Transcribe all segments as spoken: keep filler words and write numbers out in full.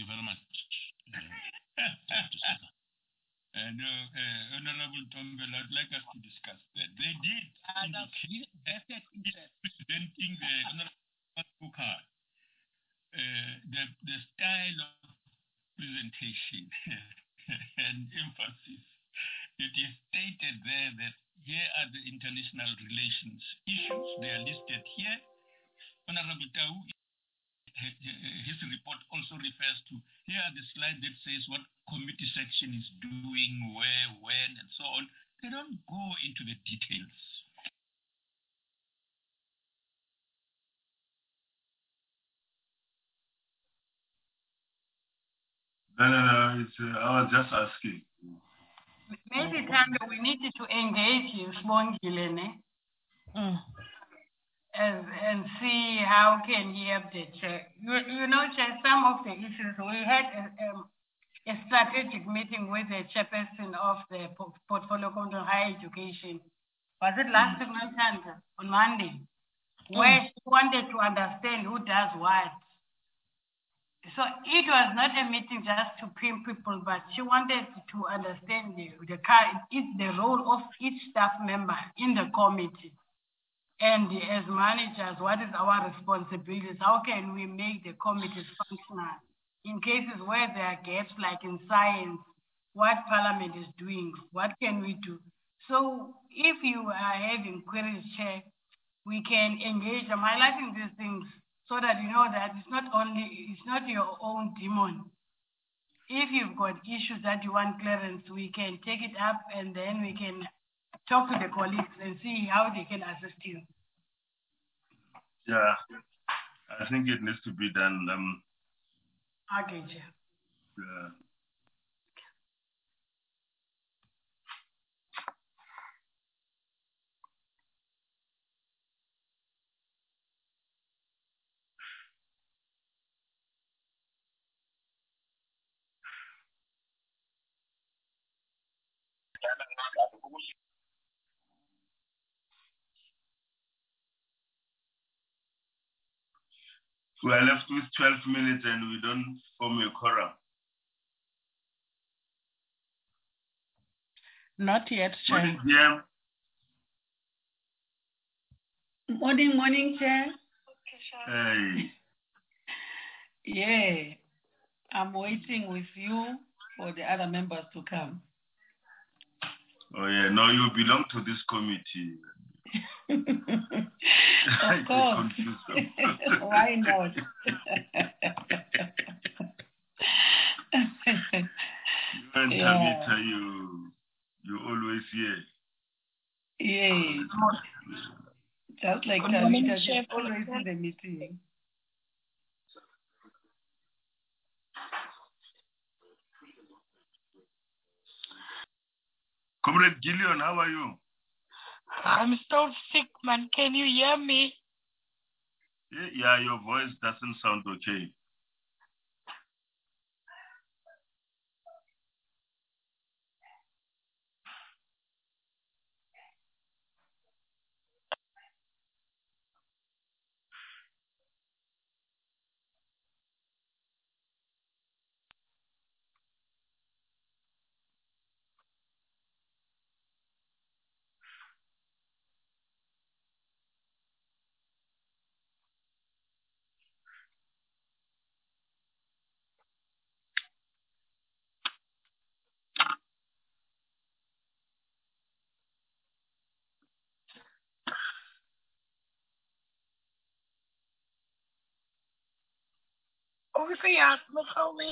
very much, uh, and uh, uh, Honorable Tombel, I'd like us to discuss that. They did indicate presenting the Honorable card, uh, the, the style of presentation and emphasis. It is stated there that here are the international relations issues. They are listed here. Honorable Tau, his report also refers to, here are the slide that says what committee section is doing, where, when, and so on. They don't go into the details. No, no, no, it's, uh, I was just asking. Maybe Tando, we need to engage you, Smongile, mm. and, and see how can he update. You, you know, Chair, some of the issues, we had a, um, a strategic meeting with the chairperson of the portfolio control higher education. Was it last week, mm. on Monday? Where mm. she wanted to understand who does what. So it was not a meeting just to pin people, but she wanted to understand the, the, it's the role of each staff member in the committee. And as managers, what is our responsibilities? How can we make the committees functional? In cases where there are gaps, like in science, what Parliament is doing, what can we do? So if you are having queries, Chair, we can engage them, highlighting these things so that you know that it's not only, it's not your own demon. If you've got issues that you want clearance, we can take it up and then we can talk to the colleagues and see how they can assist you. Yeah, I think it needs to be done. Um, okay, Chair. Yeah. We are left with twelve minutes and we don't form a quorum. Not yet, Chair. Morning, G M. Morning, morning, Chair. Hey. Yeah, I'm waiting with you for the other members to come. Oh, yeah, no, you belong to this committee. Of course. Why not? You and yeah. Tabitha, you, you always here. Yeah. Just like Good Tabitha, morning, she's Chef. always in the meeting. Comrade Gillian, how are you? I'm so sick, man. Can you hear me? Yeah, yeah, your voice doesn't sound okay. Obviously, ask me how me.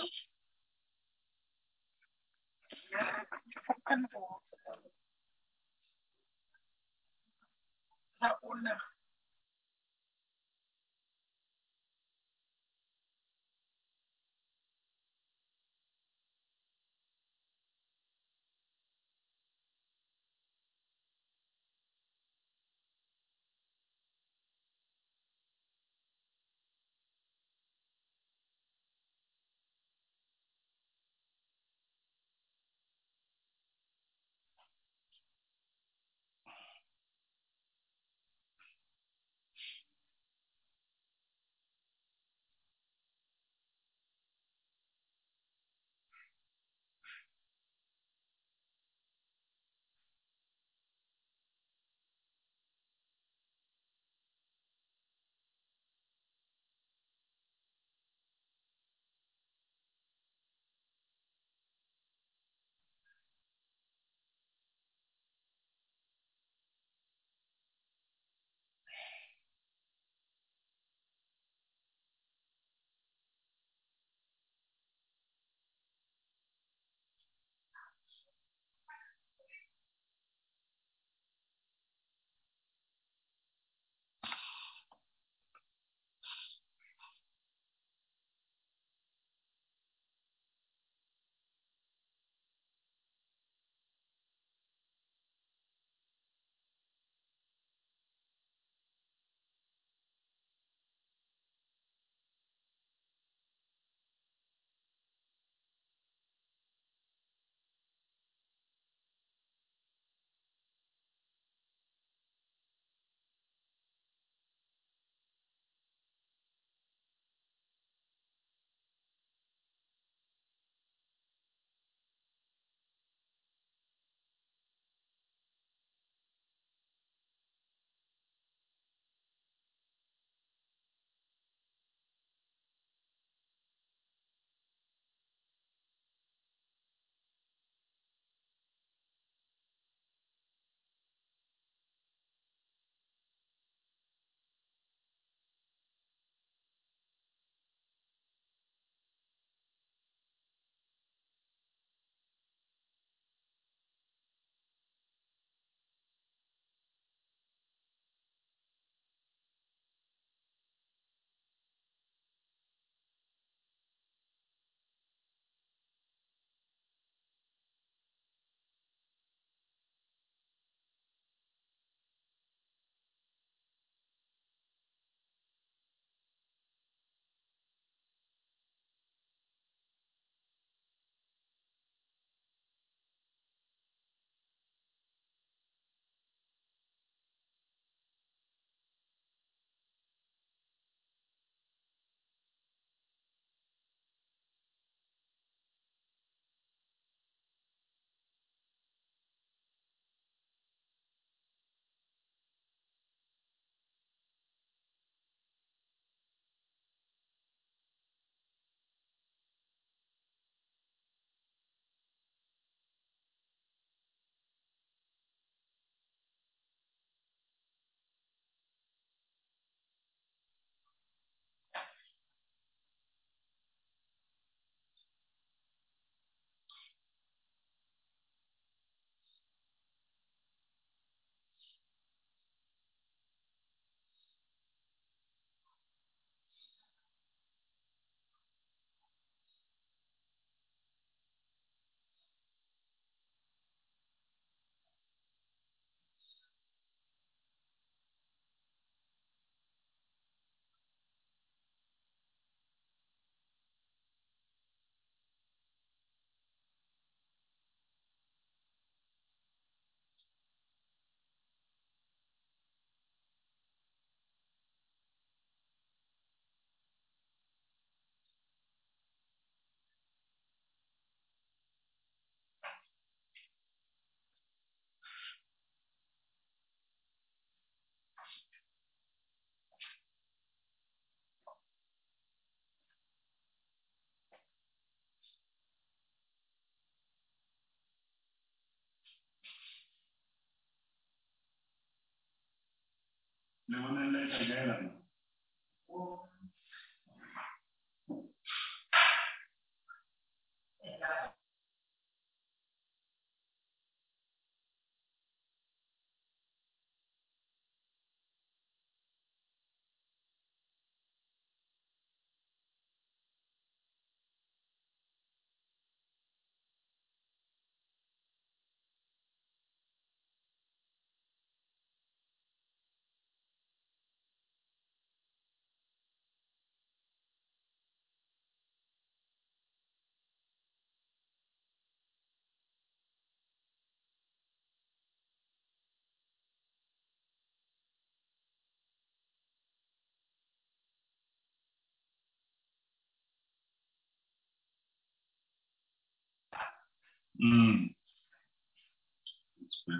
Mm. It's good.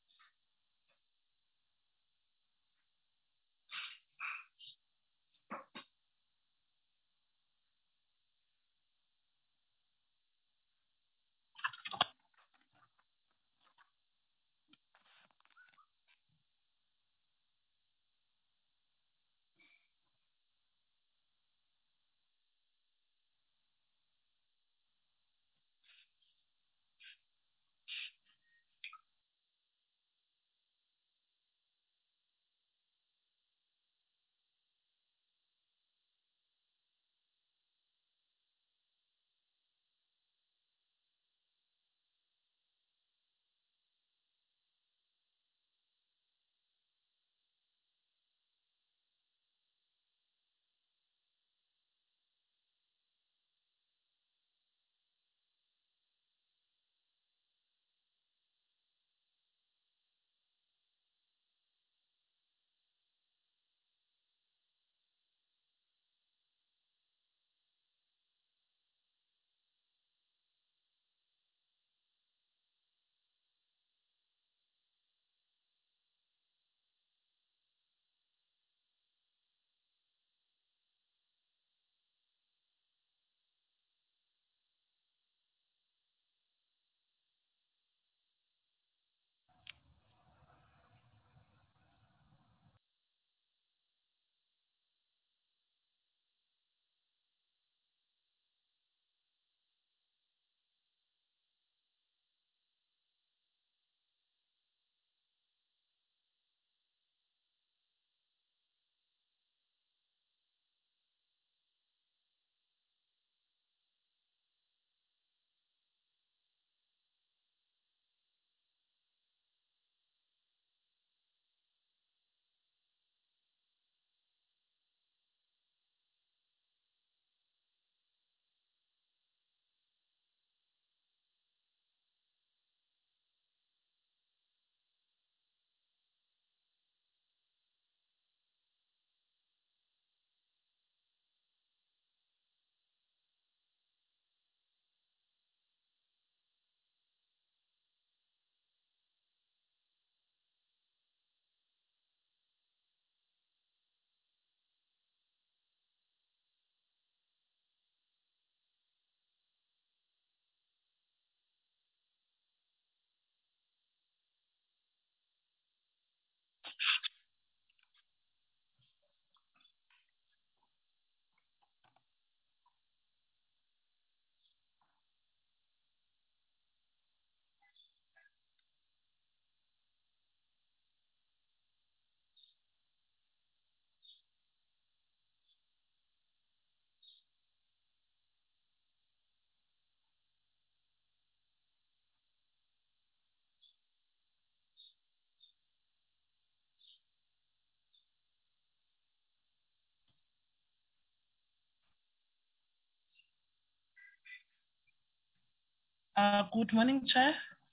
Uh, good morning, Chair.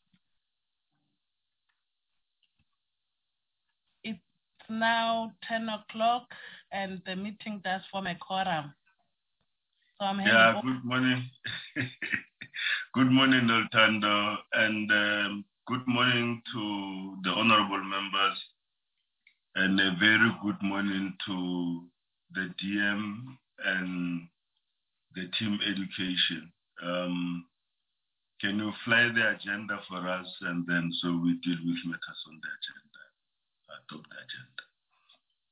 It's now ten o'clock and the meeting does form a quorum. So I'm Yeah, having... good morning. Good morning, Noltando, and um, good morning to the honorable members, and a very good morning to the D M and the team education. Um, can you fly the agenda for us, and then so we deal with matters on the agenda, uh, top the agenda.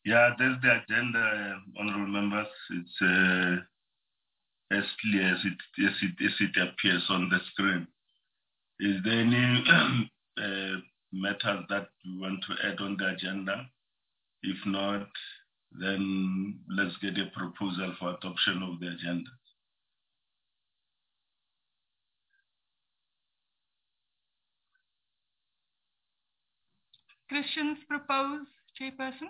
Yeah, there's the agenda, uh, honorable members. It's uh, as clear as it, as, it, as it appears on the screen. Is there any uh, matters that you want to add on the agenda? If not, then let's get a proposal for adoption of the agenda. Christians propose, Chairperson.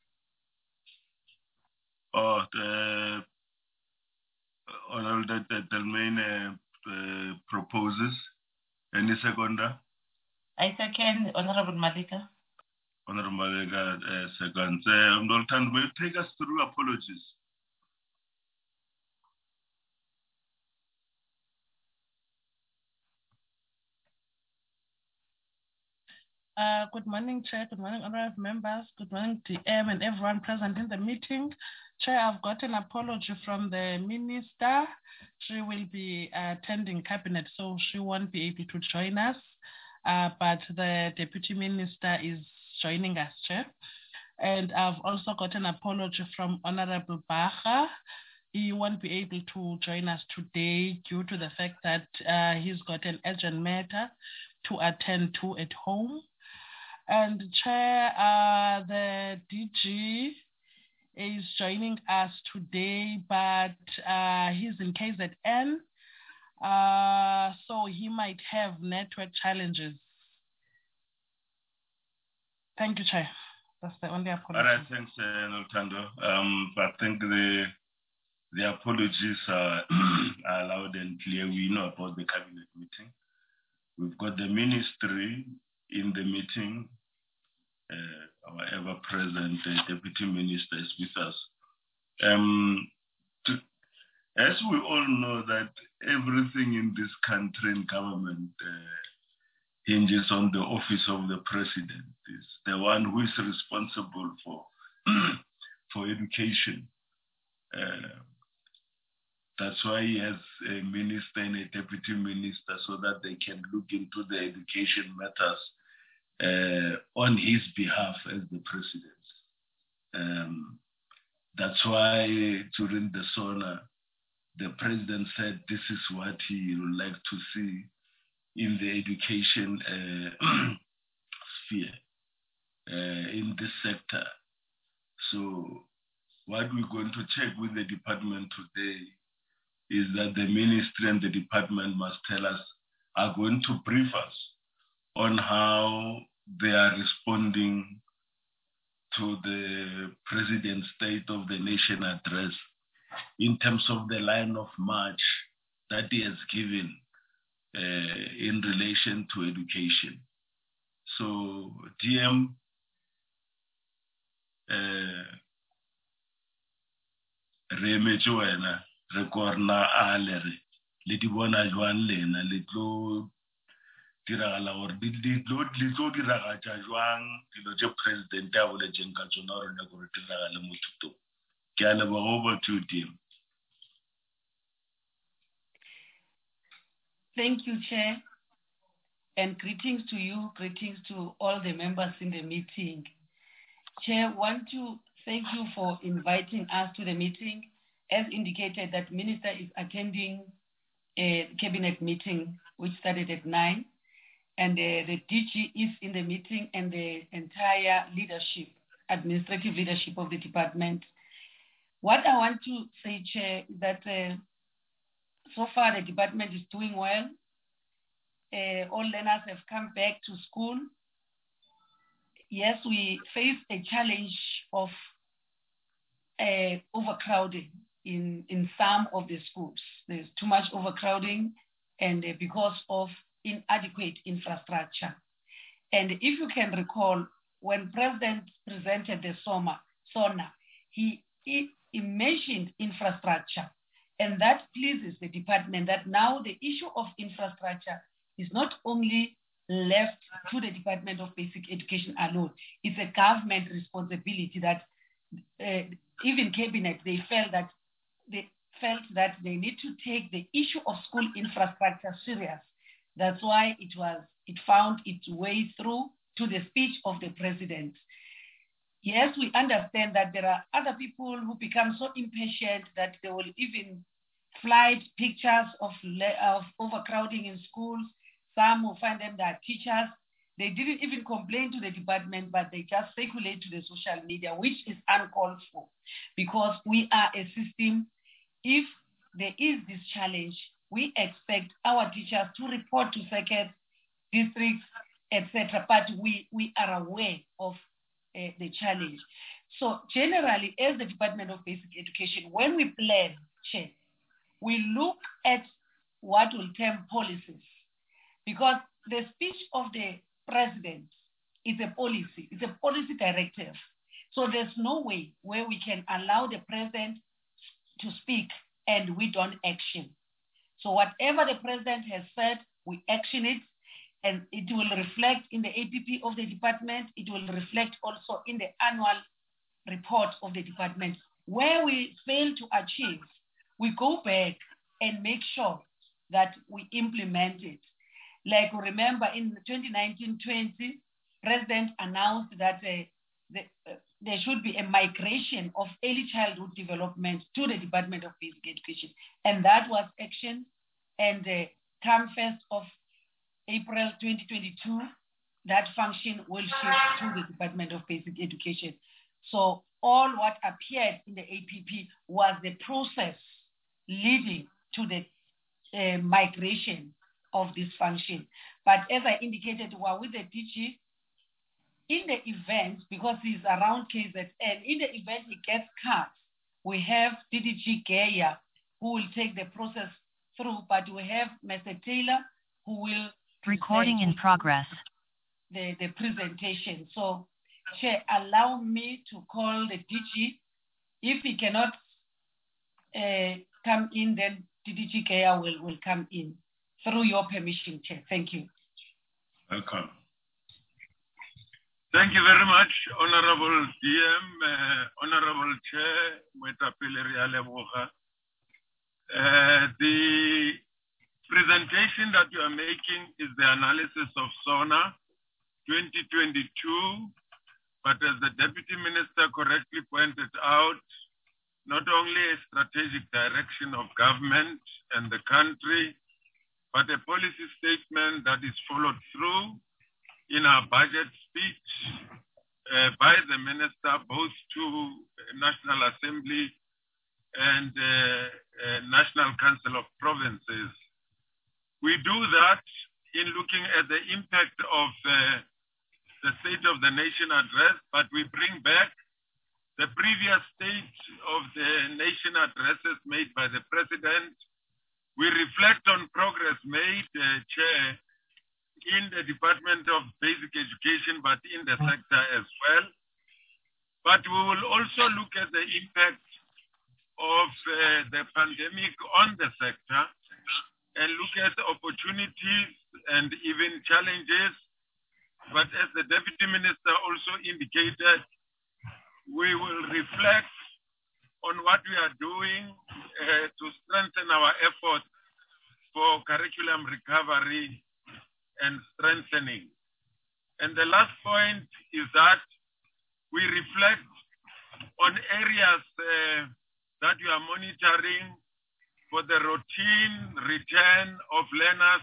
Oh, the Honorable Delmain uh, uh, proposes. Any seconder? I second Honorable Malika. Honorable Malika uh, seconds. Uh, Honorable, will you take us through apologies? Uh, good morning, Chair. Good morning, honorable members. Good morning, D M and everyone present in the meeting. Chair, I've got an apology from the minister. She will be attending cabinet, so she won't be able to join us. Uh, but the deputy minister is joining us, Chair. And I've also got an apology from Honorable Baha. He won't be able to join us today due to the fact that uh, he's got an urgent matter to attend to at home. And Chair, uh, the D G is joining us today, but uh, he's in K Z N, uh, so he might have network challenges. Thank you, Chair. That's the only apology. All right, thanks, uh, Noltando. Um, I think the the apologies are, are loud and clear. We know about the cabinet meeting. We've got the ministry in the meeting. Uh, our ever-present uh, deputy minister is with us. Um, to, as we all know that everything in this country and government uh, hinges on the office of the president. Is the one who is responsible for for education. Uh, that's why he has a minister and a deputy minister so that they can look into the education matters Uh, on his behalf as the president. Um, that's why during the SONA, the president said this is what he would like to see in the education uh, sphere, uh, in this sector. So what we're going to check with the department today is that the ministry and the department must tell us, are going to brief us on how they are responding to the President's State of the Nation address in terms of the line of march that he has given uh, in relation to education. So, D M, re emetse wena re korna a le re le di bona jwang lena le tlo diragala gore di tlo diragatša jwang dilo tše president a boletseng ka tsona gore ne gore diragale mo thutong. Ke a leboga over to you, D M. Thank you, Chair, and greetings to you, greetings to all the members in the meeting. Chair, want to thank you for inviting us to the meeting. As indicated, that Minister is attending a cabinet meeting which started at nine, and uh, the D G is in the meeting and the entire leadership, administrative leadership of the department. What I want to say, Chair, is that uh, so far the department is doing well. Uh, all learners have come back to school. Yes, we face a challenge of uh, overcrowding in, in some of the schools. There's too much overcrowding, and uh, because of inadequate infrastructure. And if you can recall, when President presented the SOMA, SONA, he, he, he mentioned infrastructure, and that pleases the department that now the issue of infrastructure is not only left to the Department of Basic Education alone. It's a government responsibility that uh, even cabinet, they felt that they felt that they need to take the issue of school infrastructure serious. That's why it was it found its way through to the speech of the president. Yes, we understand that there are other people who become so impatient that they will even flight pictures of, of overcrowding in schools. Some will find them that teachers. They didn't even complain to the department, but they just circulate to the social media, which is uncalled for, because we are a system. If there is this challenge, we expect our teachers to report to circuits, districts, et cetera. But we, we are aware of uh, the challenge. So generally, as the Department of Basic Education, when we plan, Chair, we look at what will term policies, because the speech of the president is a policy, it's a policy directive. So there's no way where we can allow the president to speak and we don't action. So whatever the president has said, we action it, and it will reflect in the A P P of the department. It will reflect also in the annual report of the department. Where we fail to achieve, we go back and make sure that we implement it. Like, remember in twenty nineteen twenty, President announced that uh, the, uh, there should be a migration of early childhood development to the Department of Basic Education. And that was action. And uh, come first of April twenty twenty-two, that function will shift to the Department of Basic Education. So all what appeared in the A P P was the process leading to the uh, migration of this function. But as I indicated, we're with the D G, in the event, because he's around K Z N, in the event he gets cut, we have D D G Geya who will take the process through, but we have Mister Taylor who will recording in progress. The, the presentation. So, Chair, allow me to call the D G. If he cannot uh, come in, then D D G Geya will, will come in. Through your permission, Chair. Thank you. Welcome. Thank you very much, Honorable D M, uh, Honorable Chair, Mwetapele Rialeboga. Uh, the presentation that you are making is the analysis of SONA twenty twenty-two, but as the Deputy Minister correctly pointed out, not only a strategic direction of government and the country, but a policy statement that is followed through in our budget speech uh, by the Minister, both to National Assembly and uh, uh, National Council of Provinces. We do that in looking at the impact of uh, the State of the Nation address, but we bring back the previous State of the Nation addresses made by the President. We reflect on progress made, uh, Chair, in the Department of Basic Education, but in the sector as well. But we will also look at the impact of uh, the pandemic on the sector and look at the opportunities and even challenges. But as the Deputy Minister also indicated, we will reflect on what we are doing uh, to strengthen our efforts for curriculum recovery and strengthening. And the last point is that we reflect on areas uh, that we are monitoring for the routine return of learners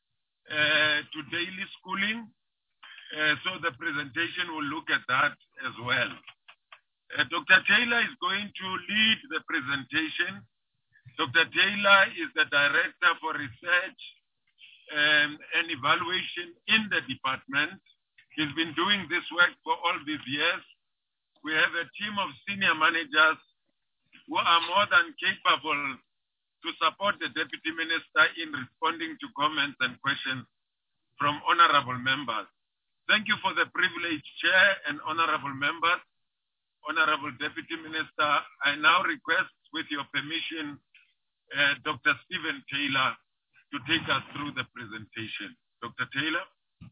uh, to daily schooling. Uh, so the presentation will look at that as well. Uh, Doctor Taylor is going to lead the presentation. Doctor Taylor is the Director for Research um, and Evaluation in the department. He's been doing this work for all these years. We have a team of senior managers who are more than capable to support the Deputy Minister in responding to comments and questions from honorable members. Thank you for the privilege, Chair and honorable members. Honorable Deputy Minister, I now request, with your permission, uh, Doctor Stephen Taylor to take us through the presentation. Doctor Taylor.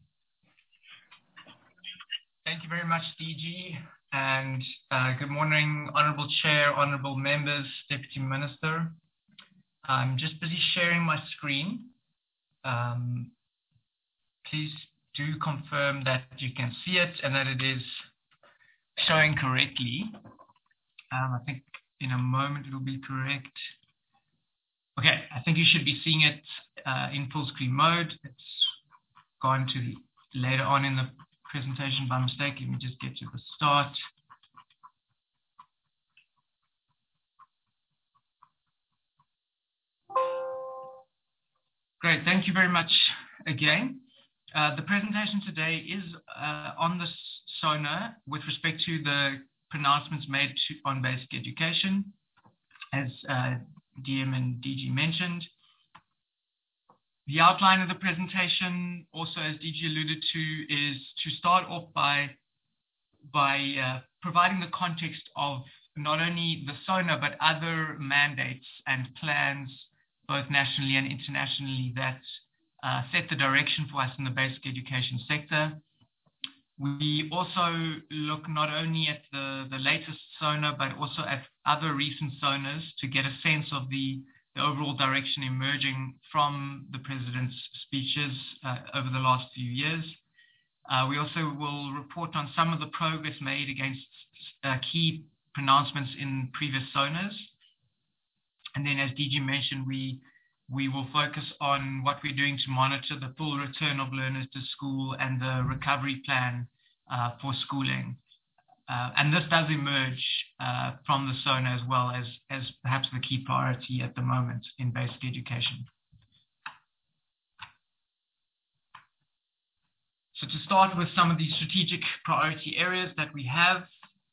Thank you very much, D G, and uh, good morning, Honorable Chair, Honorable Members, Deputy Minister. I'm just busy sharing my screen. Um, please do confirm that you can see it and that it is showing correctly. Um, I think in a moment it'll be correct. Okay, I think you should be seeing it uh, in full screen mode. It's gone to the, later on in the presentation by mistake. Let me just get to the start. Great, thank you very much again. Uh, the presentation today is uh, on the SONA with respect to the pronouncements made to, on basic education, as uh, D M and D G mentioned. The outline of the presentation, also as D G alluded to, is to start off by, by uh, providing the context of not only the SONA, but other mandates and plans, both nationally and internationally, that uh, set the direction for us in the basic education sector. We also look not only at the, the latest SONA, but also at other recent SONAs to get a sense of the, the overall direction emerging from the President's speeches uh, over the last few years. Uh, we also will report on some of the progress made against uh, key pronouncements in previous SONAs. And then, as D G mentioned, we We will focus on what we're doing to monitor the full return of learners to school and the recovery plan uh, for schooling. Uh, and this does emerge uh, from the SONA as well as, as perhaps the key priority at the moment in basic education. So to start with some of the strategic priority areas that we have,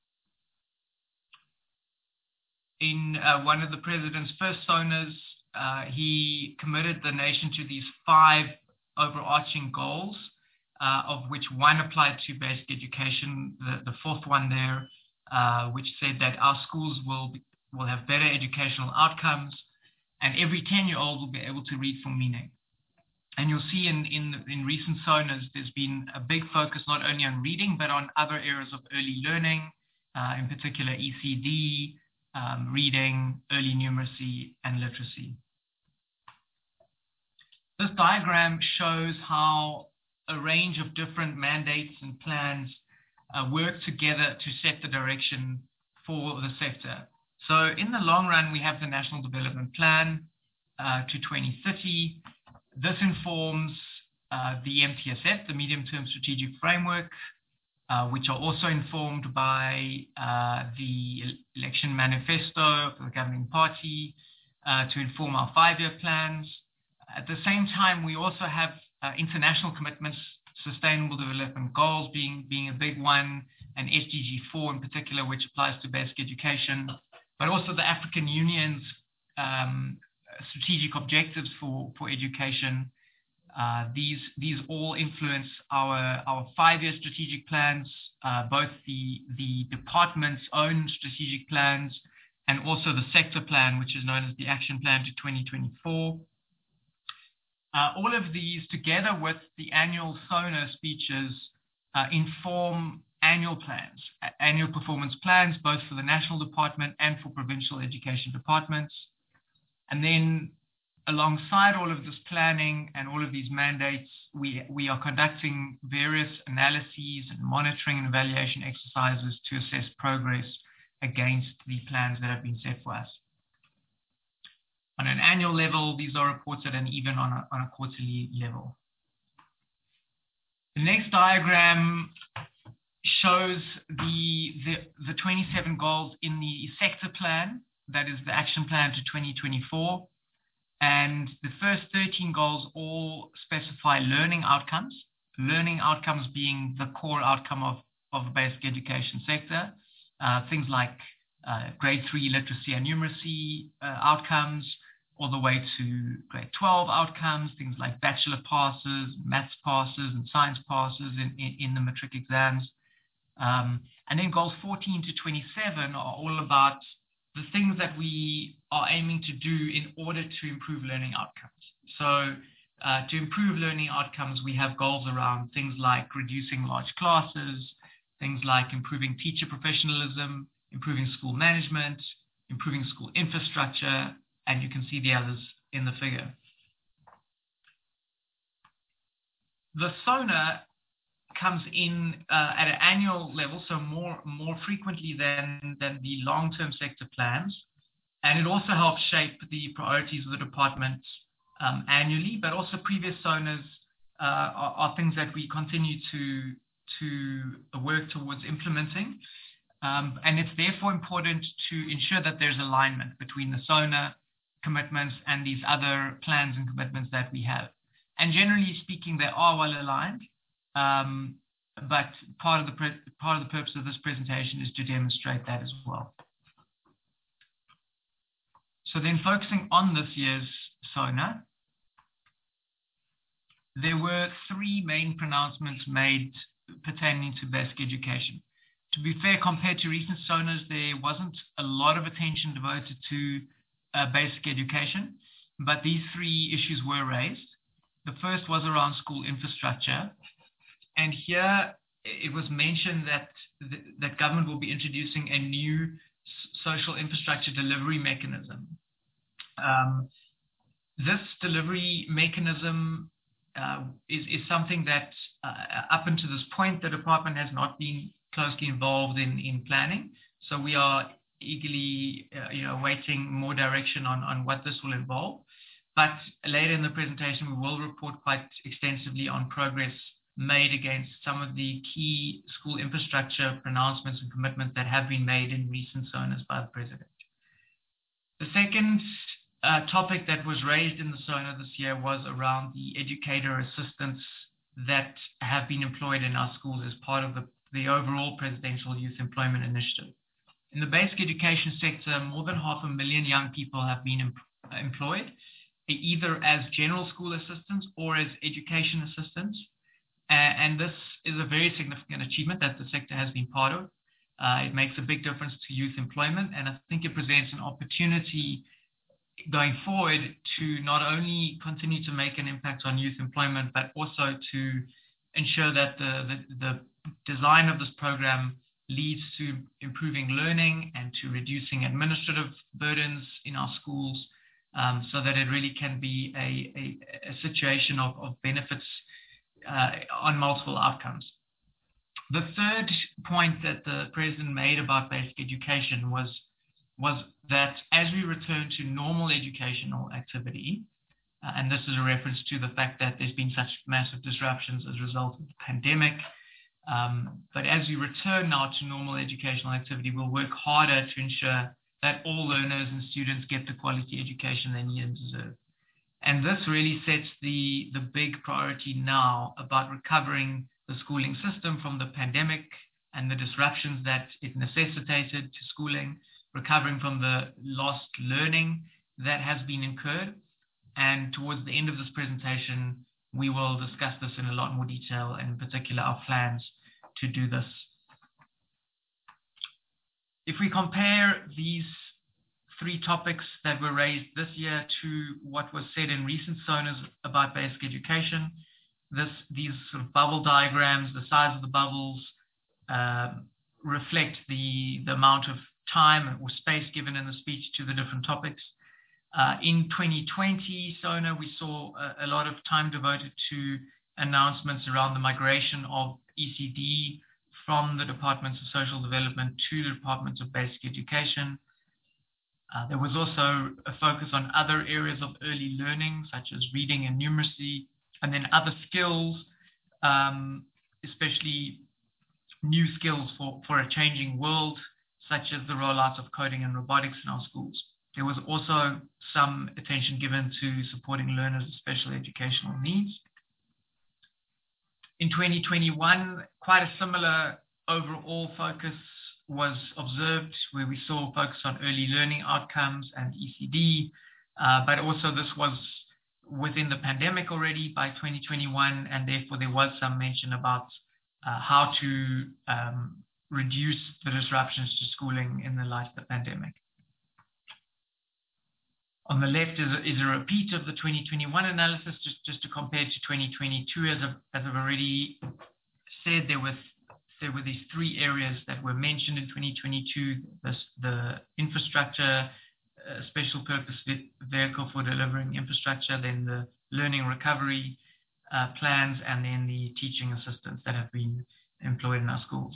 in uh, one of the President's first SONAs, Uh, he committed the nation to these five overarching goals, uh, of which one applied to basic education, the, the fourth one there, uh, which said that our schools will, be, will have better educational outcomes, and every ten-year-old will be able to read for meaning. And you'll see in, in, in recent SONAs, there's been a big focus not only on reading, but on other areas of early learning, uh, in particular E C D, Um, reading, early numeracy, and literacy. This diagram shows how a range of different mandates and plans uh, work together to set the direction for the sector. So in the long run, we have the National Development Plan uh, to twenty thirty. This informs uh, the M T S F, the Medium-Term Strategic Framework, Uh, which are also informed by uh, the election manifesto for the governing party uh, to inform our five-year plans. At the same time, we also have uh, international commitments, Sustainable Development Goals being, being a big one, and S D G four in particular, which applies to basic education, but also the African Union's um, strategic objectives for, for education. Uh, these these all influence our our five-year strategic plans, uh, both the the department's own strategic plans and also the sector plan, which is known as the Action Plan to twenty twenty-four. Uh, all of these, together with the annual SONA speeches, uh, inform annual plans, annual performance plans, both for the national department and for provincial education departments, and then alongside all of this planning and all of these mandates, we, we are conducting various analyses and monitoring and evaluation exercises to assess progress against the plans that have been set for us. On an annual level, these are reported, and even on a, on a quarterly level. The next diagram shows the, the, the twenty-seven goals in the sector plan, that is the Action Plan to twenty twenty-four. And the first thirteen goals all specify learning outcomes, learning outcomes being the core outcome of, of the basic education sector. Uh, things like uh, grade three literacy and numeracy uh, outcomes, all the way to grade twelve outcomes, things like bachelor passes, maths passes, and science passes in, in, in the matric exams. Um, and then goals fourteen to twenty-seven are all about the things that we are aiming to do in order to improve learning outcomes. So uh, to improve learning outcomes, we have goals around things like reducing large classes, things like improving teacher professionalism, improving school management, improving school infrastructure, and you can see the others in the figure. The SONA comes in uh, at an annual level, so more more frequently than, than the long-term sector plans. And it also helps shape the priorities of the department um, annually, but also previous SONAs uh, are, are things that we continue to, to work towards implementing. Um, and it's therefore important to ensure that there's alignment between the SONA commitments and these other plans and commitments that we have. And generally speaking, they are well aligned. Um, but part of the pre- part of the purpose of this presentation is to demonstrate that as well. So then, focusing on this year's SONA, there were three main pronouncements made pertaining to basic education. To be fair, compared to recent SONAs, there wasn't a lot of attention devoted to uh, basic education, but these three issues were raised. The first was around school infrastructure. And here it was mentioned that, th- that government will be introducing a new s- social infrastructure delivery mechanism. Um, this delivery mechanism uh, is, is something that uh, up until this point, the department has not been closely involved in, in planning. So we are eagerly uh, you know, awaiting more direction on, on what this will involve. But later in the presentation, we will report quite extensively on progress made against some of the key school infrastructure pronouncements and commitments that have been made in recent SONAs by the President. The second uh, topic that was raised in the SONA this year was around the educator assistants that have been employed in our schools as part of the, the overall Presidential Youth Employment Initiative. In the basic education sector, more than half a million young people have been em- employed, either as general school assistants or as education assistants. And this is a very significant achievement that the sector has been part of. Uh, it makes a big difference to youth employment, and I think it presents an opportunity going forward to not only continue to make an impact on youth employment, but also to ensure that the, the, the design of this program leads to improving learning and to reducing administrative burdens in our schools, um, so that it really can be a, a, a situation of, of benefits Uh, on multiple outcomes. The third point that the President made about basic education was, was that as we return to normal educational activity, uh, and this is a reference to the fact that there's been such massive disruptions as a result of the pandemic, um, but as we return now to normal educational activity, we'll work harder to ensure that all learners and students get the quality education they need and deserve. And this really sets the, the big priority now about recovering the schooling system from the pandemic and the disruptions that it necessitated to schooling, recovering from the lost learning that has been incurred. And towards the end of this presentation, we will discuss this in a lot more detail, and in particular our plans to do this. If we compare these three topics that were raised this year to what was said in recent SONAs about basic education, this, these sort of bubble diagrams, the size of the bubbles, uh, reflect the, the amount of time or space given in the speech to the different topics. Uh, in twenty twenty SONA, we saw a, a lot of time devoted to announcements around the migration of E C D from the Departments of Social Development to the Departments of Basic Education. Uh, there was also a focus on other areas of early learning, such as reading and numeracy, and then other skills, um, especially new skills for, for a changing world, such as the rollout of coding and robotics in our schools. There was also some attention given to supporting learners with special educational needs. In twenty twenty-one, quite a similar overall focus was observed, where we saw focus on early learning outcomes and E C D, uh, but also this was within the pandemic already by twenty twenty-one, and therefore there was some mention about uh, how to um, reduce the disruptions to schooling in the light of the pandemic. On the left is a, is a repeat of the twenty twenty-one analysis, just, just to compare to twenty twenty-two. As I've, as I've already said, there was There were these three areas that were mentioned in twenty twenty-two, this, the infrastructure, uh, special purpose vehicle for delivering infrastructure, then the learning recovery uh, plans and then the teaching assistants that have been employed in our schools.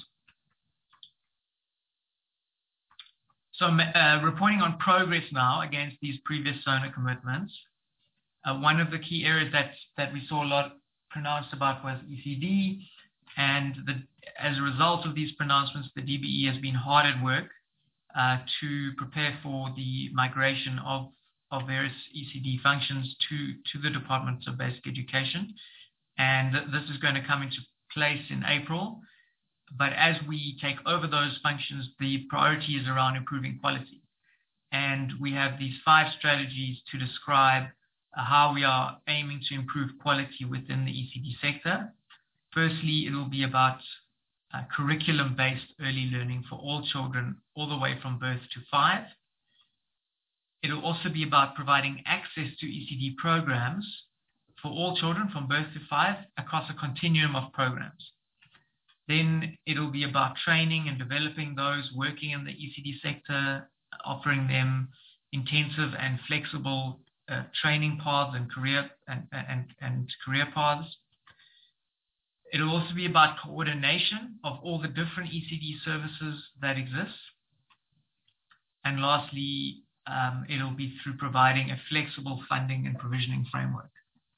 So uh, reporting on progress now against these previous SONA commitments. Uh, one of the key areas that, that we saw a lot pronounced about was E C D, and the, as a result of these pronouncements, the D B E has been hard at work uh, to prepare for the migration of, of various E C D functions to, to the Department of Basic Education. And th this is going to come into place in April. But as we take over those functions, the priority is around improving quality. And we have these five strategies to describe uh, how we are aiming to improve quality within the E C D sector. Firstly, it will be about uh, curriculum-based early learning for all children, all the way from birth to five. It will also be about providing access to E C D programs for all children from birth to five across a continuum of programs. Then it'll be about training and developing those working in the E C D sector, offering them intensive and flexible uh, training paths and career and, and, and career paths. It'll also be about coordination of all the different E C D services that exist. And lastly, um, it'll be through providing a flexible funding and provisioning framework.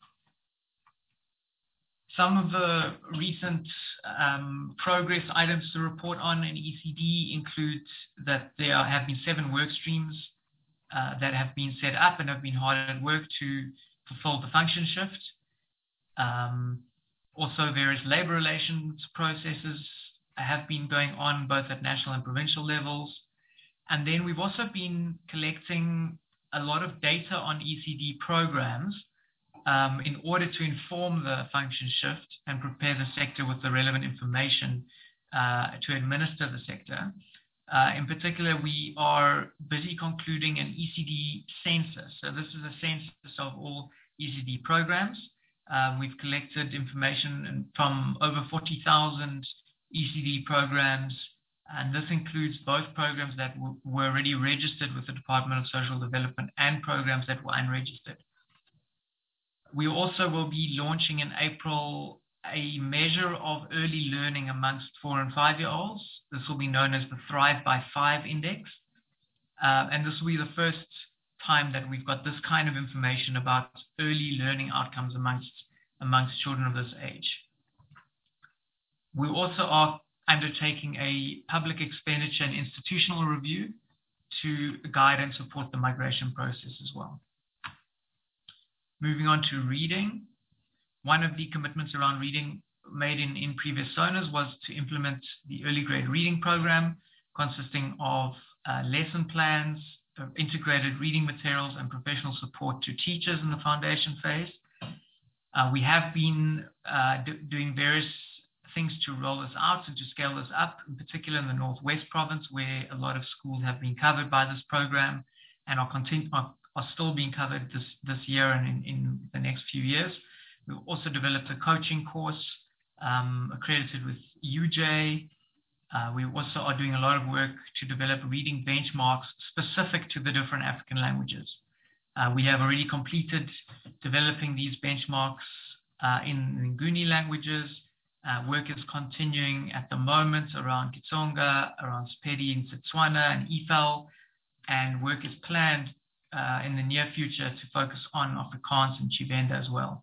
Some of the recent um, progress items to report on in E C D include that there have been seven work streams uh, that have been set up and have been hard at work to fulfill the function shift. Um, also, various labor relations processes have been going on both at national and provincial levels. And then we've also been collecting a lot of data on E C D programs Um, in order to inform the function shift and prepare the sector with the relevant information uh, to administer the sector. Uh, in particular, we are busy concluding an E C D census. So this is a census of all E C D programs. Uh, we've collected information from over forty thousand E C D programs, and this includes both programs that were already registered with the Department of Social Development and programs that were unregistered. We also will be launching in April a measure of early learning amongst four and five-year-olds. This will be known as the Thrive by Five Index. Uh, and this will be the first time that we've got this kind of information about early learning outcomes amongst, amongst children of this age. We also are undertaking a public expenditure and institutional review to guide and support the migration process as well. Moving on to reading. One of the commitments around reading made in, in previous SONAs was to implement the early grade reading program, consisting of uh, lesson plans, uh, integrated reading materials, and professional support to teachers in the foundation phase. Uh, we have been uh, do, doing various things to roll this out and to scale this up, in particular in the Northwest Province, where a lot of schools have been covered by this program and are continuing are still being covered this, this year and in, in the next few years. We've also developed a coaching course um, accredited with U J. Uh, we also are doing a lot of work to develop reading benchmarks specific to the different African languages. Uh, we have already completed developing these benchmarks uh, in the Nguni languages. Uh, work is continuing at the moment around Kitsonga, around Sepedi in Setswana and I F A L, and work is planned Uh, in the near future to focus on Afrikaans and Tshivenda as well.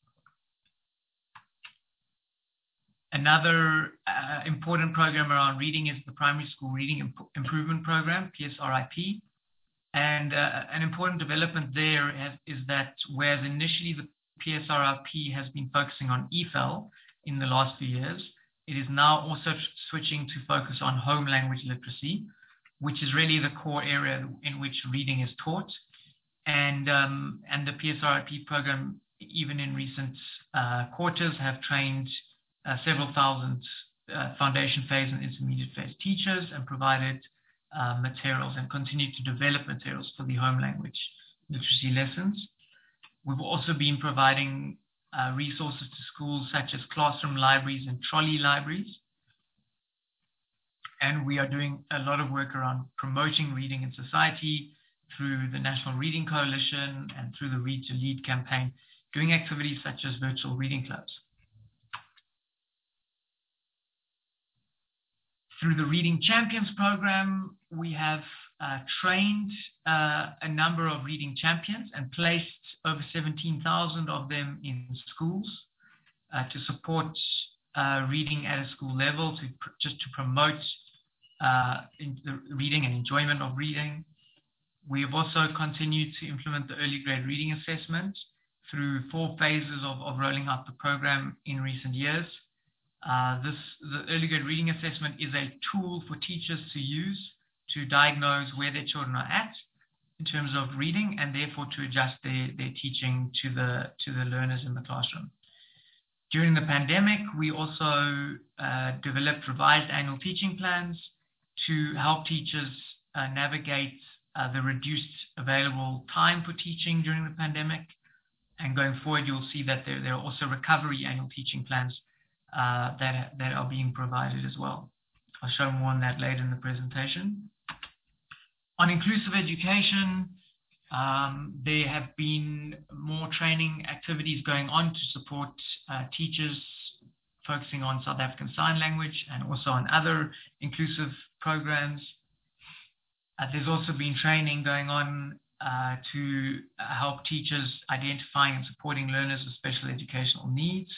Another uh, important program around reading is the Primary School Reading Imp Improvement Program, P S R I P. And uh, an important development there has, is that whereas initially the P S R I P has been focusing on I F A L in the last few years, it is now also switching to focus on home language literacy, which is really the core area in which reading is taught. And, um, and the P S R I P program, even in recent uh, quarters, have trained uh, several thousand uh, foundation phase and intermediate phase teachers and provided uh, materials and continue to develop materials for the home language literacy lessons. We've also been providing uh, resources to schools such as classroom libraries and trolley libraries. And we are doing a lot of work around promoting reading in society through the National Reading Coalition and through the Read to Lead campaign, doing activities such as virtual reading clubs. Through the Reading Champions program, we have uh, trained uh, a number of reading champions and placed over seventeen thousand of them in schools uh, to support uh, reading at a school level, to pr just to promote uh, in the reading and enjoyment of reading. We have also continued to implement the early grade reading assessment through four phases of, of rolling out the program in recent years. Uh, this, the early grade reading assessment is a tool for teachers to use to diagnose where their children are at in terms of reading, and therefore to adjust their, their teaching to the, to the learners in the classroom. During the pandemic, we also uh, developed revised annual teaching plans to help teachers uh, navigate uh, the reduced available time for teaching during the pandemic. And going forward, you'll see that there, there are also recovery annual teaching plans uh, that, that are being provided as well. I'll show more on that later in the presentation. On inclusive education, um, there have been more training activities going on to support uh, teachers focusing on South African Sign Language and also on other inclusive programs. Uh, there's also been training going on uh, to help teachers identifying and supporting learners with special educational needs.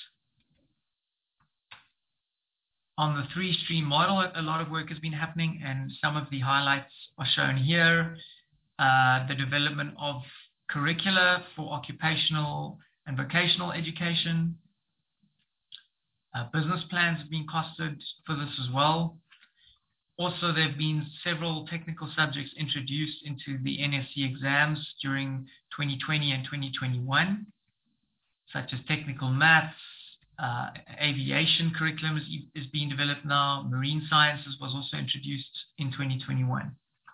On the three-stream model, a lot of work has been happening, and some of the highlights are shown here. Uh, the development of curricula for occupational and vocational education. Uh, business plans have been costed for this as well. Also, there have been several technical subjects introduced into the N S C exams during twenty twenty and twenty twenty-one, such as technical maths, uh, aviation curriculum is, is being developed now, marine sciences was also introduced in twenty twenty-one.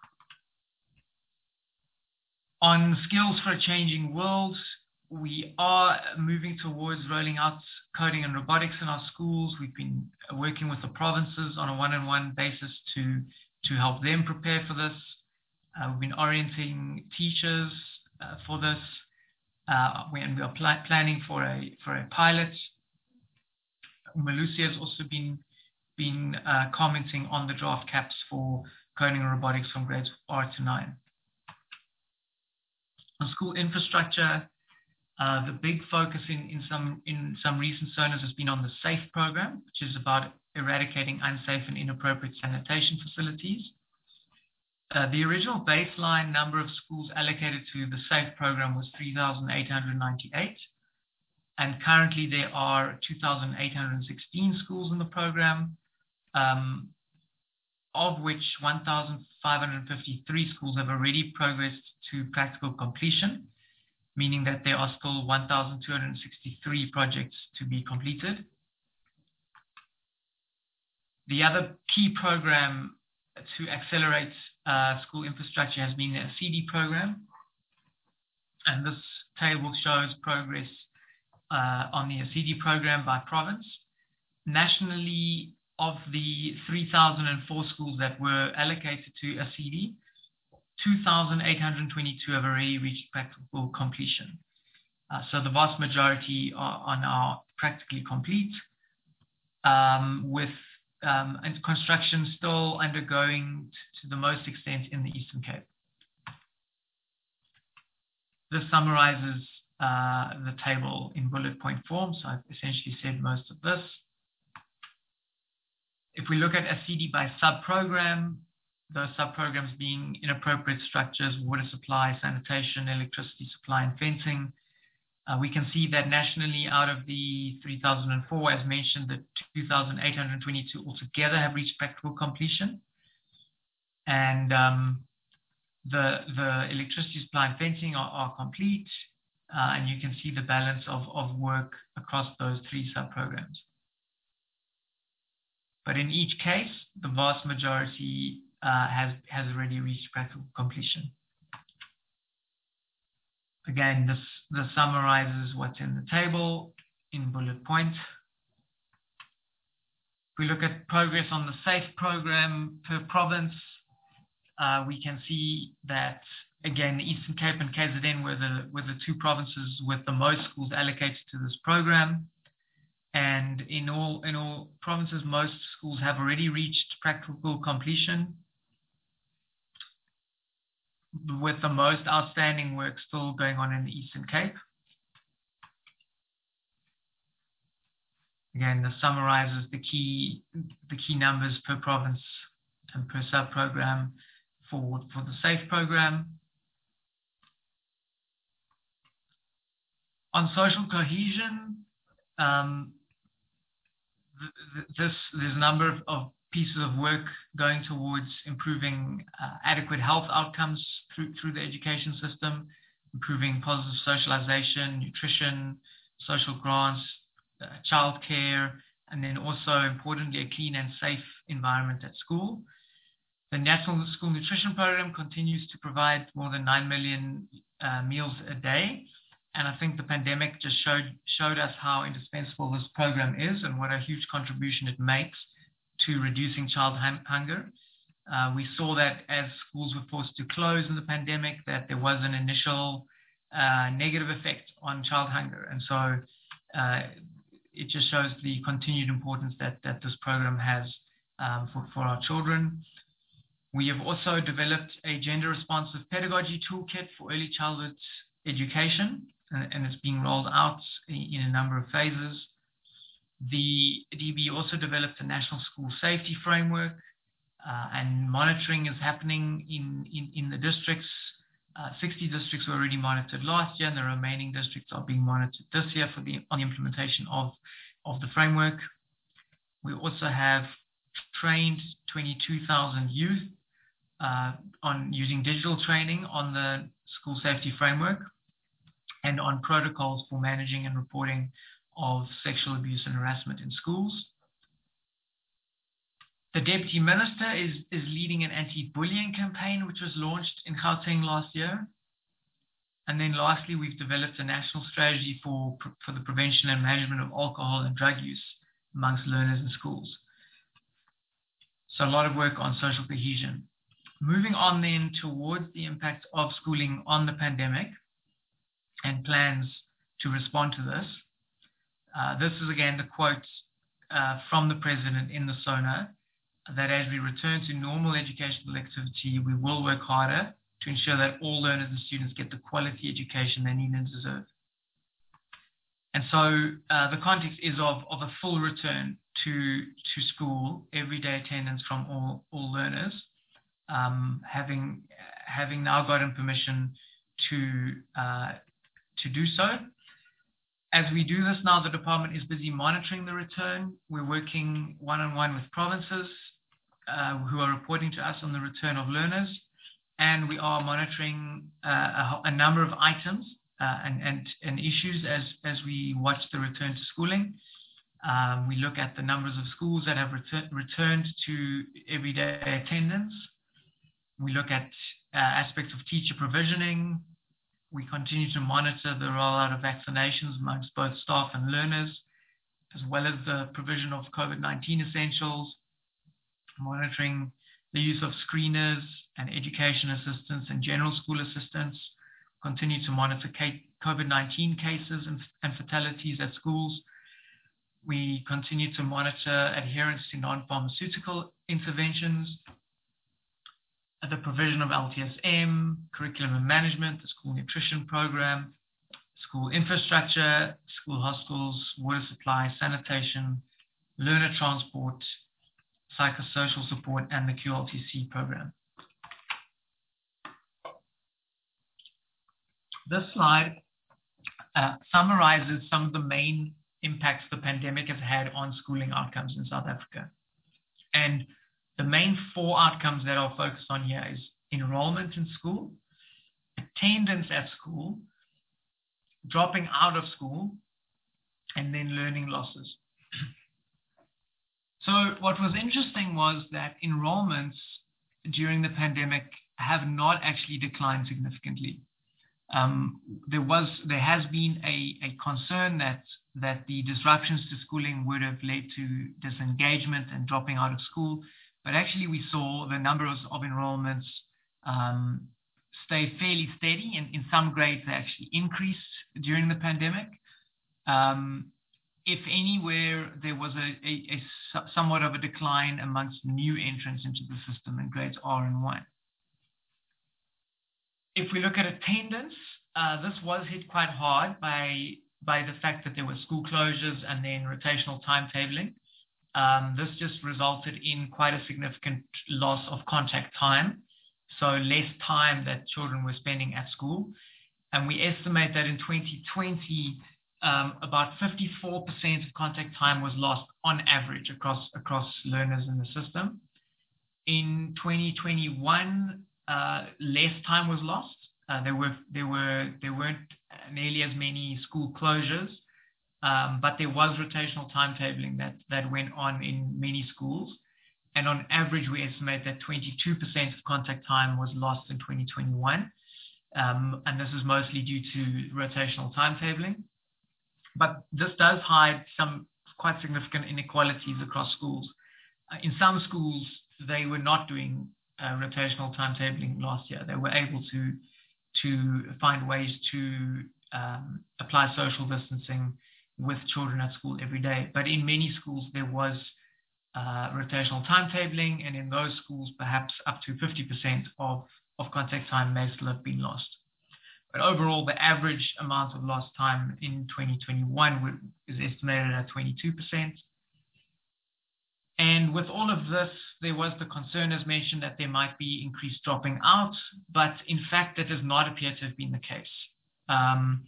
On skills for a changing world, we are moving towards rolling out coding and robotics in our schools. We've been working with the provinces on a one-on-one basis to, to help them prepare for this. Uh, we've been orienting teachers uh, for this. Uh, we, and we are pl planning for a, for a pilot. Malusi has also been, been uh, commenting on the draft caps for coding and robotics from grades R to nine. On school infrastructure, Uh, the big focus in, in, some, in some recent zones has been on the SAFE program, which is about eradicating unsafe and inappropriate sanitation facilities. Uh, the original baseline number of schools allocated to the SAFE program was three thousand eight hundred ninety-eight, and currently there are two thousand eight hundred sixteen schools in the program, um, of which one thousand five hundred fifty-three schools have already progressed to practical completion, meaning that there are still one thousand two hundred sixty-three projects to be completed. The other key program to accelerate uh, school infrastructure has been the A C D program. And this table shows progress uh, on the A C D program by province. Nationally, of the three thousand four schools that were allocated to A C D, two thousand eight hundred twenty-two have already reached practical completion. Uh, so the vast majority are, are now practically complete, um, with um, and construction still undergoing to the most extent in the Eastern Cape. This summarizes uh, the table in bullet point form, so I've essentially said most of this. If we look at A C D by sub-program, those sub-programs being inappropriate structures, water supply, sanitation, electricity supply, and fencing. Uh, we can see that nationally, out of the three thousand four, as mentioned, the two thousand eight hundred twenty-two altogether have reached practical completion. And um, the, the electricity supply and fencing are, are complete. Uh, and you can see the balance of, of work across those three sub-programs. But in each case, the vast majority Uh, has, has already reached practical completion. Again, this, this summarizes what's in the table in bullet point. If we look at progress on the SAFE program per province, uh, we can see that again, the Eastern Cape and K Z N were the, were the two provinces with the most schools allocated to this program. And in all, in all provinces, most schools have already reached practical completion, with the most outstanding work still going on in the Eastern Cape. Again, this summarizes the key, the key numbers per province and per sub-program for, for the SAFE program. On social cohesion, um, th this, there's a number of, of pieces of work going towards improving uh, adequate health outcomes through, through the education system, improving positive socialization, nutrition, social grants, uh, childcare, and then also, importantly, a clean and safe environment at school. The National School Nutrition Program continues to provide more than nine million uh, meals a day. And I think the pandemic just showed, showed us how indispensable this program is and what a huge contribution it makes to reducing child hunger. Uh, we saw that as schools were forced to close in the pandemic, that there was an initial uh, negative effect on child hunger. And so uh, it just shows the continued importance that, that this program has um, for, for our children. We have also developed a gender-responsive pedagogy toolkit for early childhood education, and, and it's being rolled out in, in a number of phases. The D B also developed a national school safety framework, uh, and monitoring is happening in, in, in the districts. Uh, sixty districts were already monitored last year, and the remaining districts are being monitored this year for the, on the implementation of, of the framework. We also have trained twenty-two thousand youth uh, on using digital training on the school safety framework and on protocols for managing and reporting of sexual abuse and harassment in schools. The Deputy Minister is, is leading an anti-bullying campaign, which was launched in Gauteng last year. And then lastly, we've developed a national strategy for, for the prevention and management of alcohol and drug use amongst learners in schools. So a lot of work on social cohesion. Moving on then towards the impact of schooling on the pandemic and plans to respond to this. Uh, this is again the quote uh, from the President in the SONA, that as we return to normal educational activity, we will work harder to ensure that all learners and students get the quality education they need and deserve. And so uh, the context is of, of a full return to, to school, everyday attendance from all, all learners, um, having, having now gotten permission to, uh, to do so. As we do this now, the department is busy monitoring the return. We're working one-on-one with provinces uh, who are reporting to us on the return of learners. And we are monitoring uh, a, a number of items uh, and, and, and issues as, as we watch the return to schooling. Um, we look at the numbers of schools that have retur returned to everyday attendance. We look at uh, aspects of teacher provisioning. We continue to monitor the rollout of vaccinations amongst both staff and learners, as well as the provision of COVID nineteen essentials, monitoring the use of screeners and education assistants and general school assistants. Continue to monitor COVID nineteen cases and, and fatalities at schools. We continue to monitor adherence to non-pharmaceutical interventions, the provision of L T S M, curriculum and management, the school nutrition program, school infrastructure, school hostels, water supply, sanitation, learner transport, psychosocial support, and the Q L T C program. This slide uh, summarizes some of the main impacts the pandemic has had on schooling outcomes in South Africa. And the main four outcomes that I'll focus on here is enrollment in school, attendance at school, dropping out of school, and then learning losses. So what was interesting was that enrollments during the pandemic have not actually declined significantly. Um, there was, there has been a, a concern that, that the disruptions to schooling would have led to disengagement and dropping out of school. But actually, we saw the numbers of enrollments um, stay fairly steady. In, in some grades, they actually increased during the pandemic. Um, if anywhere, there was a, a, a somewhat of a decline amongst new entrants into the system in grades R and one. If we look at attendance, uh, this was hit quite hard by, by the fact that there were school closures and then rotational timetabling. Um, this just resulted in quite a significant loss of contact time, so less time that children were spending at school. And we estimate that in twenty twenty, um, about fifty-four percent of contact time was lost on average across, across learners in the system. In twenty twenty-one, uh, less time was lost. Uh, there were there were there weren't nearly as many school closures, um, but there was rotational timetabling that that went on in many schools, and on average, we estimate that twenty-two percent of contact time was lost in twenty twenty-one, um, and this is mostly due to rotational timetabling. But this does hide some quite significant inequalities across schools. Uh, in some schools, they were not doing uh, rotational timetabling last year. They were able to to find ways to um, apply social distancing with children at school every day. But in many schools, there was uh, rotational timetabling, and in those schools, perhaps up to fifty percent of, of contact time may still have been lost. But overall, the average amount of lost time in twenty twenty-one is estimated at twenty-two percent. And with all of this, there was the concern, as mentioned, that there might be increased dropping out, but in fact, that does not appear to have been the case. Um,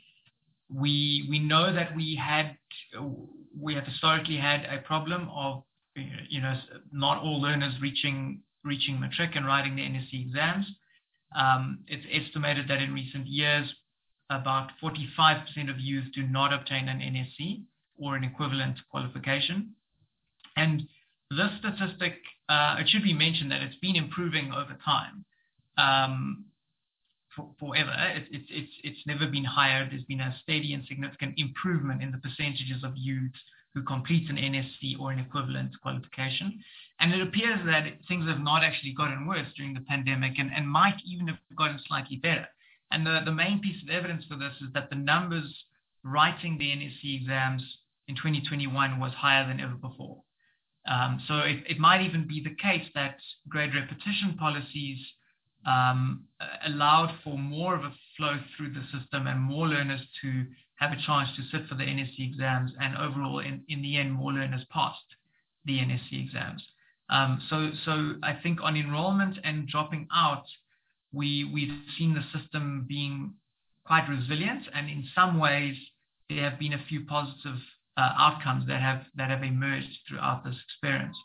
we we know that we had we have historically had a problem of you know not all learners reaching reaching matric and writing the N S C exams. Um, it's estimated that in recent years, about forty-five percent of youth do not obtain an N S C or an equivalent qualification, and this statistic, uh, it should be mentioned that it's been improving over time, um, for, forever. It, it, it's it's never been higher. There's been a steady and significant improvement in the percentages of youth who complete an N S C or an equivalent qualification. And it appears that things have not actually gotten worse during the pandemic and, and might even have gotten slightly better. And the, the main piece of evidence for this is that the numbers writing the N S C exams in twenty twenty-one was higher than ever before. Um, so it, it might even be the case that grade repetition policies um, allowed for more of a flow through the system and more learners to have a chance to sit for the N S C exams, and overall, in, in the end, more learners passed the N S C exams. Um, so, so I think on enrollment and dropping out, we, we've seen the system being quite resilient, and in some ways, there have been a few positive Uh, outcomes that have that have emerged throughout this experience.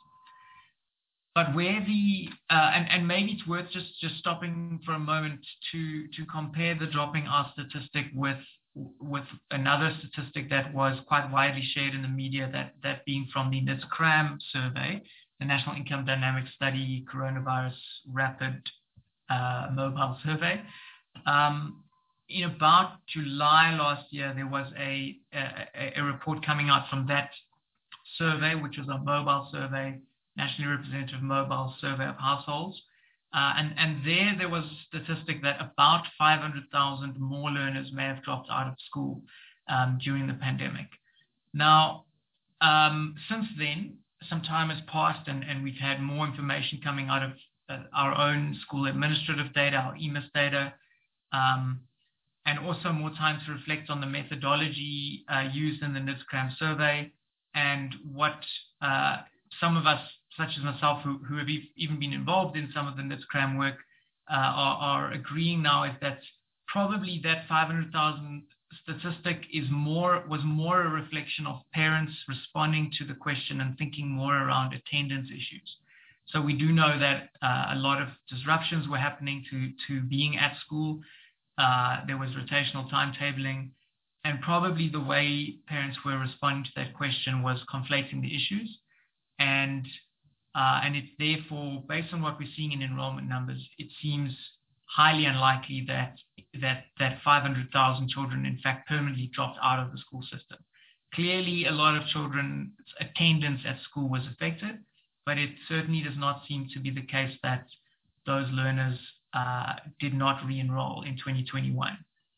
But where the uh, and and maybe it's worth just just stopping for a moment to to compare the dropping out statistic with with another statistic that was quite widely shared in the media, that that being from the NIDS-CRAM survey, the National Income Dynamics Study Coronavirus Rapid uh, Mobile Survey. Um, In about July last year, there was a, a, a report coming out from that survey, which was a mobile survey, nationally representative mobile survey of households. Uh, and, and there, there was a statistic that about five hundred thousand more learners may have dropped out of school um, during the pandemic. Now, um, since then, some time has passed, and, and we've had more information coming out of uh, our own school administrative data, our E M I S data, um, and also more time to reflect on the methodology uh, used in the NIDS-CRAM survey, and what uh, some of us, such as myself, who, who have e- even been involved in some of the NIDS-CRAM work, uh, are, are agreeing now is that probably that five hundred thousand statistic is more was more a reflection of parents responding to the question and thinking more around attendance issues. So we do know that uh, a lot of disruptions were happening to, to being at school. Uh, there was rotational timetabling, and probably the way parents were responding to that question was conflating the issues. And uh, and it's therefore, based on what we're seeing in enrollment numbers, it seems highly unlikely that that that five hundred thousand children, in fact, permanently dropped out of the school system. Clearly, a lot of children's attendance at school was affected, but it certainly does not seem to be the case that those learners uh, did not re-enroll in twenty twenty-one.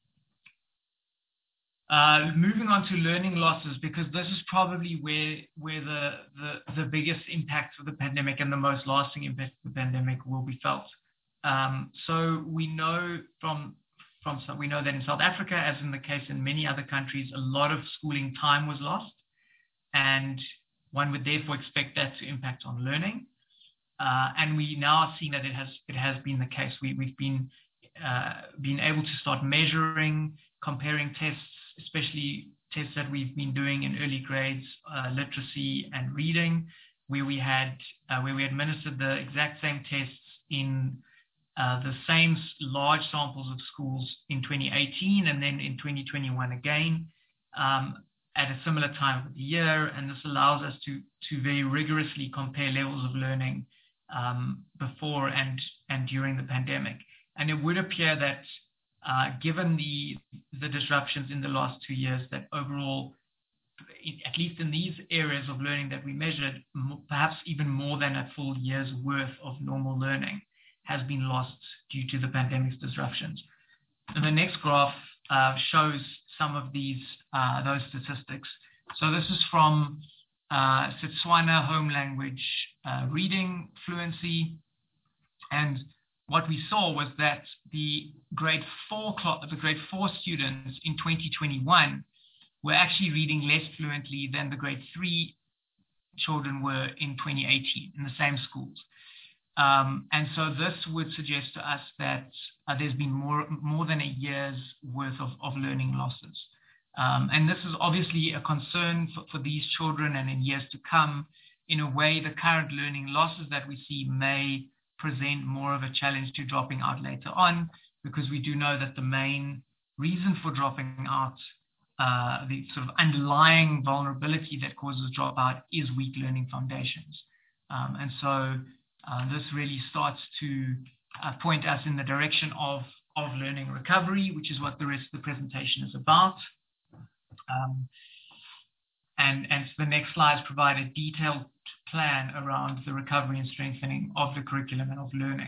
Uh, moving on to learning losses, because this is probably where where the, the, the biggest impact of the pandemic and the most lasting impact of the pandemic will be felt. Um, so we know from from some, we know that in South Africa, as in the case in many other countries, a lot of schooling time was lost, and one would therefore expect that to impact on learning. Uh, and we now have seen that it has it has been the case. We we've been uh, been able to start measuring, comparing tests, especially tests that we've been doing in early grades, uh, literacy and reading, where we had uh, where we administered the exact same tests in uh, the same large samples of schools in twenty eighteen and then in twenty twenty-one again um, at a similar time of the year. And this allows us to to very rigorously compare levels of learning um, before and and during the pandemic. And it would appear that Uh, given the the disruptions in the last two years, that overall, at least in these areas of learning that we measured, perhaps even more than a full year's worth of normal learning has been lost due to the pandemic's disruptions. And the next graph uh, shows some of these uh, those statistics. So this is from uh, Setswana home language uh, reading fluency, and what we saw was that the grade four the grade four students in twenty twenty-one were actually reading less fluently than the grade three children were in twenty eighteen in the same schools. Um, and so this would suggest to us that uh, there's been more more than a year's worth of, of learning losses. Um, and this is obviously a concern for, for these children, and in years to come, in a way, the current learning losses that we see may present more of a challenge to dropping out later on, because we do know that the main reason for dropping out, uh, the sort of underlying vulnerability that causes dropout, is weak learning foundations. Um, and so uh, this really starts to uh, point us in the direction of, of learning recovery, which is what the rest of the presentation is about. Um, and, and so the next slides provide a detailed plan around the recovery and strengthening of the curriculum and of learning.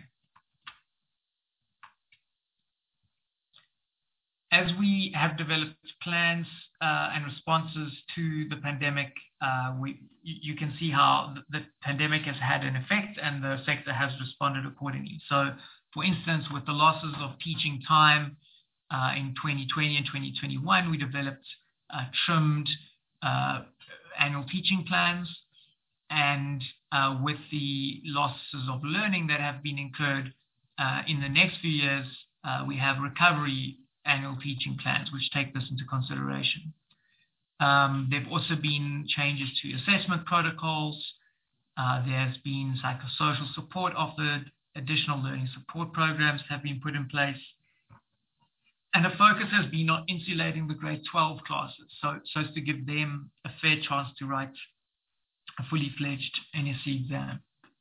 As we have developed plans uh, and responses to the pandemic, uh, we, you can see how the pandemic has had an effect and the sector has responded accordingly. So, for instance, with the losses of teaching time uh, in twenty twenty and twenty twenty-one, we developed uh, trimmed uh, annual teaching plans. And uh, with the losses of learning that have been incurred uh, in the next few years, uh, we have recovery annual teaching plans, which take this into consideration. Um, there have also been changes to assessment protocols. Uh, there has been psychosocial support offered, additional learning support programs have been put in place. And the focus has been on insulating the grade twelve classes, so, so as to give them a fair chance to write a fully fledged N S C exam.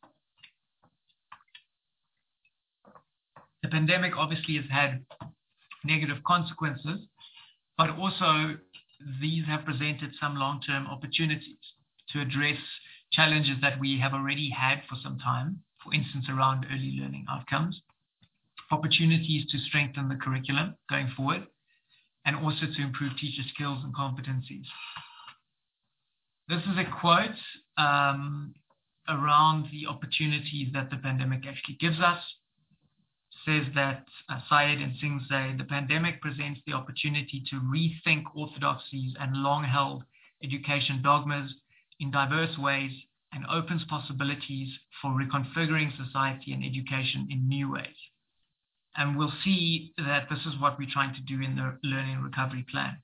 The pandemic obviously has had negative consequences, but also these have presented some long-term opportunities to address challenges that we have already had for some time, for instance, around early learning outcomes, opportunities to strengthen the curriculum going forward, and also to improve teacher skills and competencies. This is a quote um, around the opportunities that the pandemic actually gives us. It says that uh, Syed and Singh say, the pandemic presents the opportunity to rethink orthodoxies and long-held education dogmas in diverse ways and opens possibilities for reconfiguring society and education in new ways. And we'll see that this is what we're trying to do in the Learning Recovery Plan.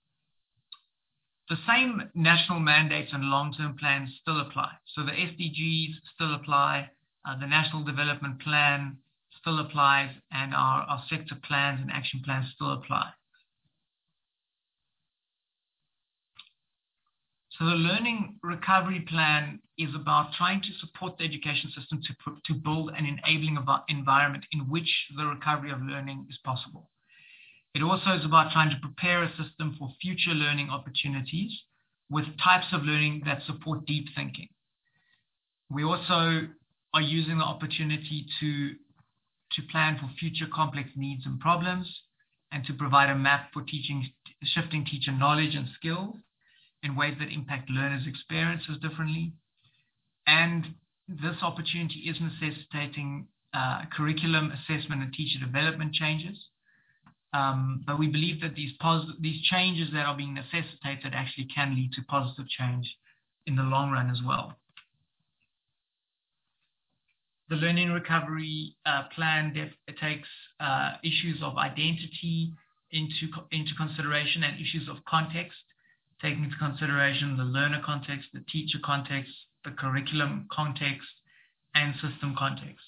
The same national mandates and long-term plans still apply. So the S D Gs still apply, uh, the National Development Plan still applies, and our, our sector plans and action plans still apply. So the Learning Recovery Plan is about trying to support the education system to, to build an enabling environment in which the recovery of learning is possible. It also is about trying to prepare a system for future learning opportunities with types of learning that support deep thinking. We also are using the opportunity to to plan for future complex needs and problems, and to provide a map for teaching, shifting teacher knowledge and skills in ways that impact learners' experiences differently. And this opportunity is necessitating uh, curriculum assessment and teacher development changes. Um, but we believe that these, these changes that are being necessitated actually can lead to positive change in the long run as well. The Learning Recovery uh, Plan takes uh, issues of identity into, into consideration and issues of context, taking into consideration the learner context, the teacher context, the curriculum context, and system context.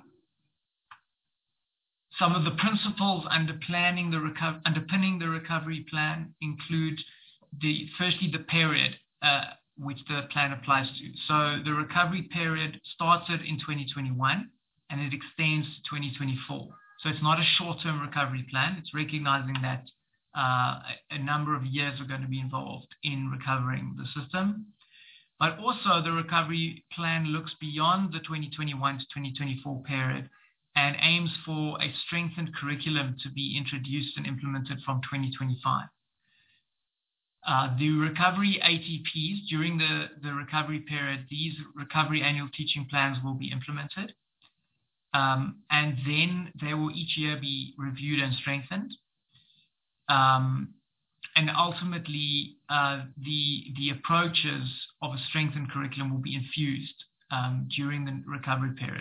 Some of the principles under planning the reco- underpinning the recovery plan include the firstly the period uh, which the plan applies to. So the recovery period started in twenty twenty-one and it extends to twenty twenty-four. So it's not a short-term recovery plan. It's recognizing that uh, a number of years are going to be involved in recovering the system. But also the recovery plan looks beyond the twenty twenty-one to twenty twenty-four period and aims for a strengthened curriculum to be introduced and implemented from twenty twenty-five. Uh, the recovery A T Ps, during the, the recovery period, these recovery annual teaching plans will be implemented. Um, and then they will each year be reviewed and strengthened. Um, and ultimately, uh, the, the approaches of a strengthened curriculum will be infused um, during the recovery period.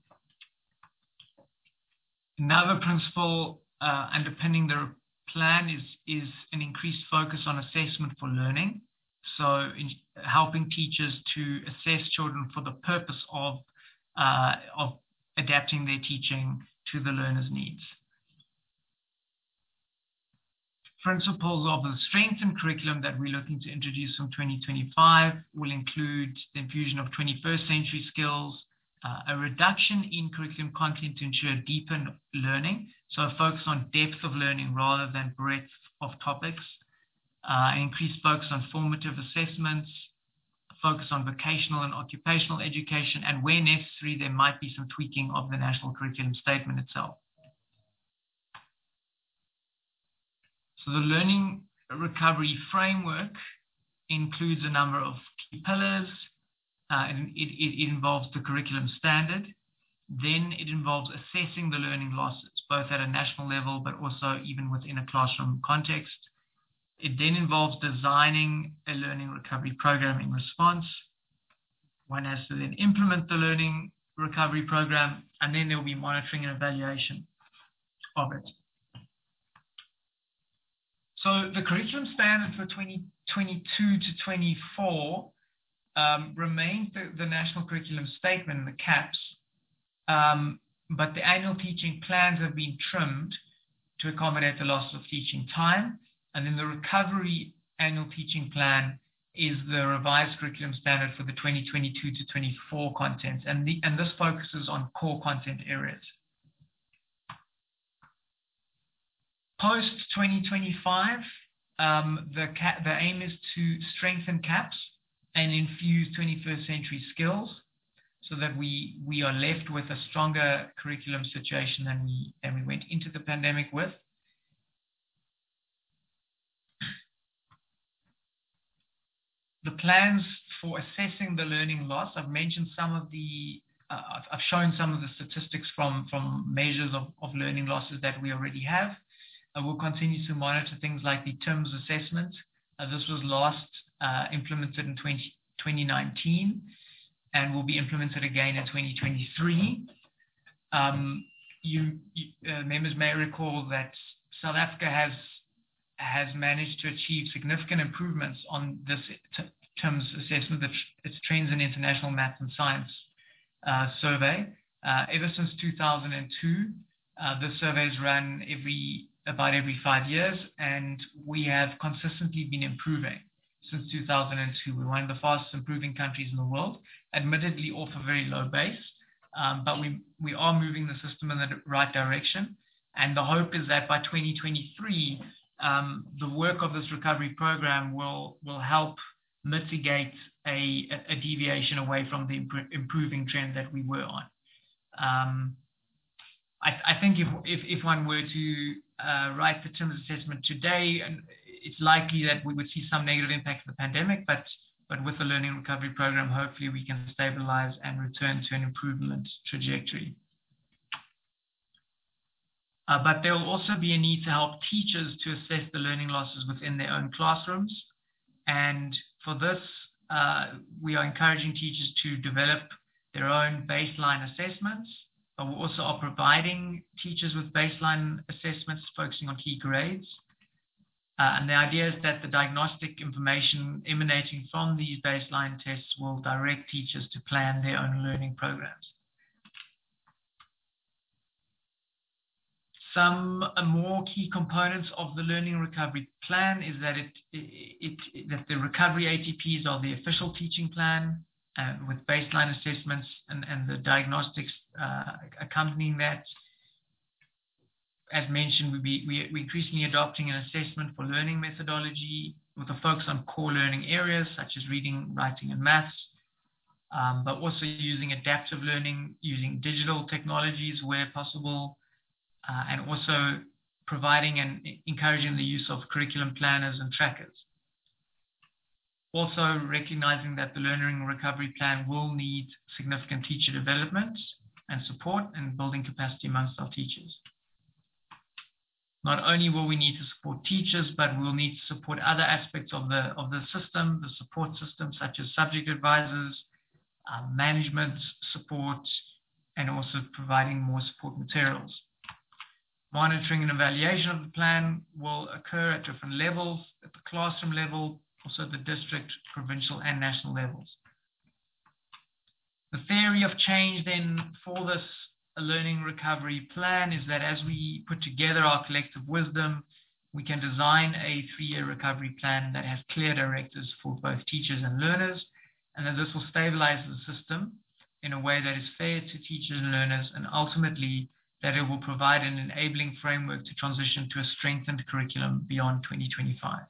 Another principle uh, underpinning the plan is, is an increased focus on assessment for learning. So in helping teachers to assess children for the purpose of, uh, of adapting their teaching to the learner's needs. Principles of the strengthened curriculum that we're looking to introduce from twenty twenty-five will include the infusion of twenty-first century skills, uh, a reduction in curriculum content to ensure deeper learning, so a focus on depth of learning rather than breadth of topics, uh, an increased focus on formative assessments, focus on vocational and occupational education, and where necessary, there might be some tweaking of the national curriculum statement itself. So the learning recovery framework includes a number of key pillars. Uh, and it, it, it involves the curriculum standard. Then it involves assessing the learning losses, both at a national level, but also even within a classroom context. It then involves designing a learning recovery program in response. One has to then implement the learning recovery program, and then there will be monitoring and evaluation of it. So the curriculum standard for twenty twenty-two to twenty-four um, remains the, the National Curriculum Statement, the CAPS, um, but the annual teaching plans have been trimmed to accommodate the loss of teaching time. And then the recovery annual teaching plan is the revised curriculum standard for the twenty twenty-two to twenty-four content. And, the, and this focuses on core content areas. Post twenty twenty-five, um, the, the aim is to strengthen CAPS and infuse twenty-first century skills so that we, we are left with a stronger curriculum situation than we, than we went into the pandemic with. The plans for assessing the learning loss, I've mentioned some of the, uh, I've shown some of the statistics from, from measures of, of learning losses that we already have. Uh, we'll continue to monitor things like the TIMSS assessment. Uh, this was last uh, implemented in twenty nineteen and will be implemented again in twenty twenty-three. Um, you, you uh, members may recall that South Africa has has managed to achieve significant improvements on this TIMSS assessment, the tr its Trends in International Math and Science uh, survey. Uh, ever since two thousand two, uh, this survey is run every about every five years, and we have consistently been improving since two thousand two. We're one of the fastest improving countries in the world, admittedly off a very low base, um, but we, we are moving the system in the right direction. And the hope is that by twenty twenty-three, um, the work of this recovery program will, will help mitigate a, a deviation away from the improving trend that we were on. Um, I, I think if, if, if one were to uh, write the TIMSS assessment today, and it's likely that we would see some negative impact of the pandemic, but, but with the Learning Recovery Program, hopefully we can stabilize and return to an improvement trajectory. Uh, but there will also be a need to help teachers to assess the learning losses within their own classrooms. And for this, uh, we are encouraging teachers to develop their own baseline assessments. But we also are providing teachers with baseline assessments focusing on key grades. Uh, and the idea is that the diagnostic information emanating from these baseline tests will direct teachers to plan their own learning programs. Some uh, more key components of the Learning Recovery Plan is that it, it, it that the recovery A T Ps are the official teaching plan uh, with baseline assessments and, and the diagnostics uh, accompanying that. As mentioned, we be, we, we're increasingly adopting an assessment for learning methodology with a focus on core learning areas such as reading, writing, and maths, um, but also using adaptive learning, using digital technologies where possible, Uh, and also providing and encouraging the use of curriculum planners and trackers. Also recognizing that the Learning Recovery Plan will need significant teacher development and support and building capacity amongst our teachers. Not only will we need to support teachers, but we'll need to support other aspects of the, of the system, the support system, such as subject advisors, uh, management support, and also providing more support materials. Monitoring and evaluation of the plan will occur at different levels, at the classroom level, also the district, provincial, and national levels. The theory of change then for this Learning Recovery Plan is that as we put together our collective wisdom, we can design a three-year recovery plan that has clear directives for both teachers and learners, and that this will stabilize the system in a way that is fair to teachers and learners, and ultimately that it will provide an enabling framework to transition to a strengthened curriculum beyond twenty twenty-five.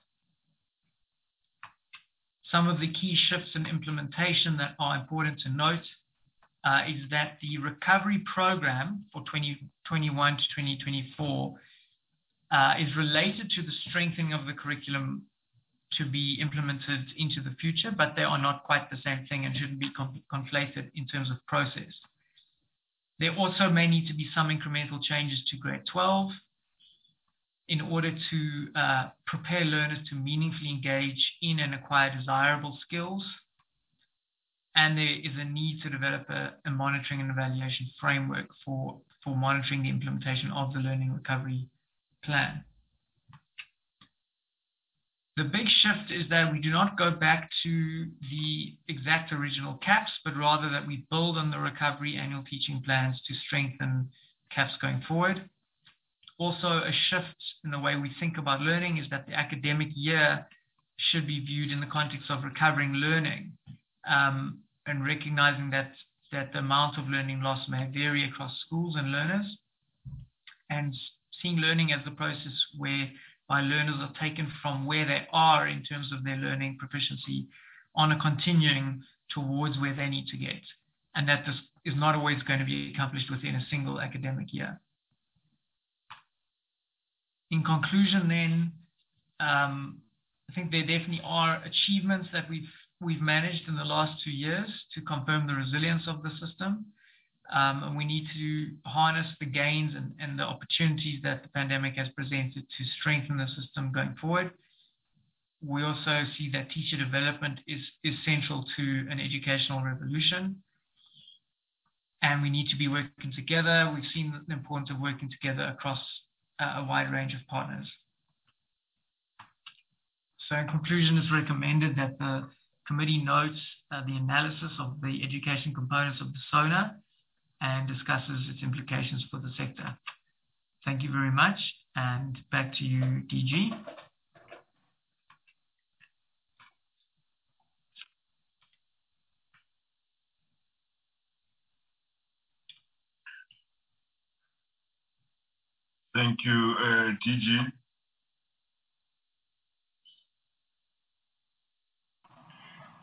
Some of the key shifts in implementation that are important to note uh, is that the recovery program for twenty twenty-one to twenty twenty-four uh, is related to the strengthening of the curriculum to be implemented into the future, but they are not quite the same thing and shouldn't be conflated in terms of process. There also may need to be some incremental changes to grade twelve in order to uh, prepare learners to meaningfully engage in and acquire desirable skills. And there is a need to develop a, a monitoring and evaluation framework for, for monitoring the implementation of the Learning Recovery Plan. The big shift is that we do not go back to the exact original CAPS, but rather that we build on the recovery annual teaching plans to strengthen CAPS going forward. Also, a shift in the way we think about learning is that the academic year should be viewed in the context of recovering learning, um, and recognizing that, that the amount of learning loss may vary across schools and learners, and seeing learning as the process where my learners are taken from where they are in terms of their learning proficiency on a continuing towards where they need to get. And that this is not always going to be accomplished within a single academic year. In conclusion then, um, I think there definitely are achievements that we've, we've managed in the last two years to confirm the resilience of the system. Um, and we need to harness the gains and, and the opportunities that the pandemic has presented to strengthen the system going forward. We also see that teacher development is, is central to an educational revolution. And we need to be working together. We've seen the importance of working together across uh, a wide range of partners. So in conclusion, it's recommended that the committee notes uh, the analysis of the education components of the SONA and discusses its implications for the sector. Thank you very much, and back to you, D G. Thank you, uh, D G.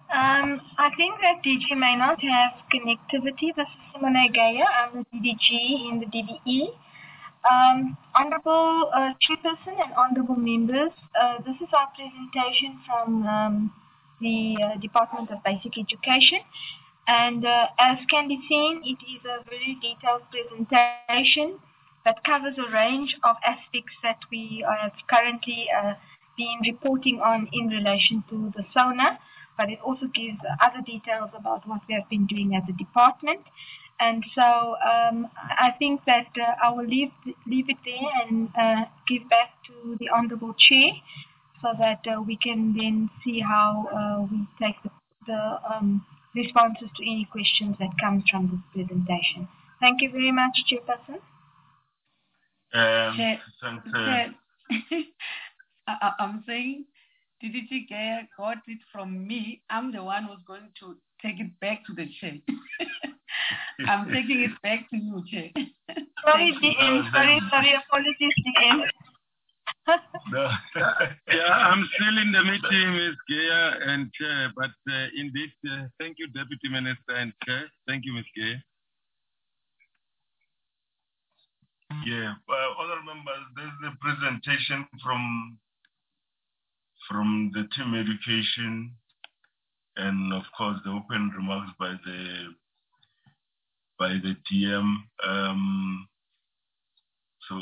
Um, I think that D G may not have connectivity. This is Simone Gaya. I'm the D D G in the D D E. Um, Honorable uh, Chairperson and Honorable members, uh, this is our presentation from um, the uh, Department of Basic Education. And uh, as can be seen, it is a very detailed presentation that covers a range of aspects that we have currently uh, been reporting on in relation to the SONA, but it also gives other details about what we have been doing as a department. And so um, I think that uh, I will leave, leave it there and uh, give back to the Honorable Chair so that uh, we can then see how uh, we take the, the um, responses to any questions that comes from this presentation. Thank you very much, Chairperson. Um, Chair, thanks, uh, Chair, I, I'm saying D D G Gaya got it from me. I'm the one who's going to take it back to the chair. I'm taking it back to you, Chair. Sorry, D M. Sorry, sorry. Apologies, D M. No. Yeah, I'm still in the meeting, Miz Gaya and Chair, but uh, indeed, uh, thank you, Deputy Minister and Chair. Thank you, Miz Gaya. Yeah, uh, other members, there's the presentation from from the team education, and of course the open remarks by the by the D M. Um, so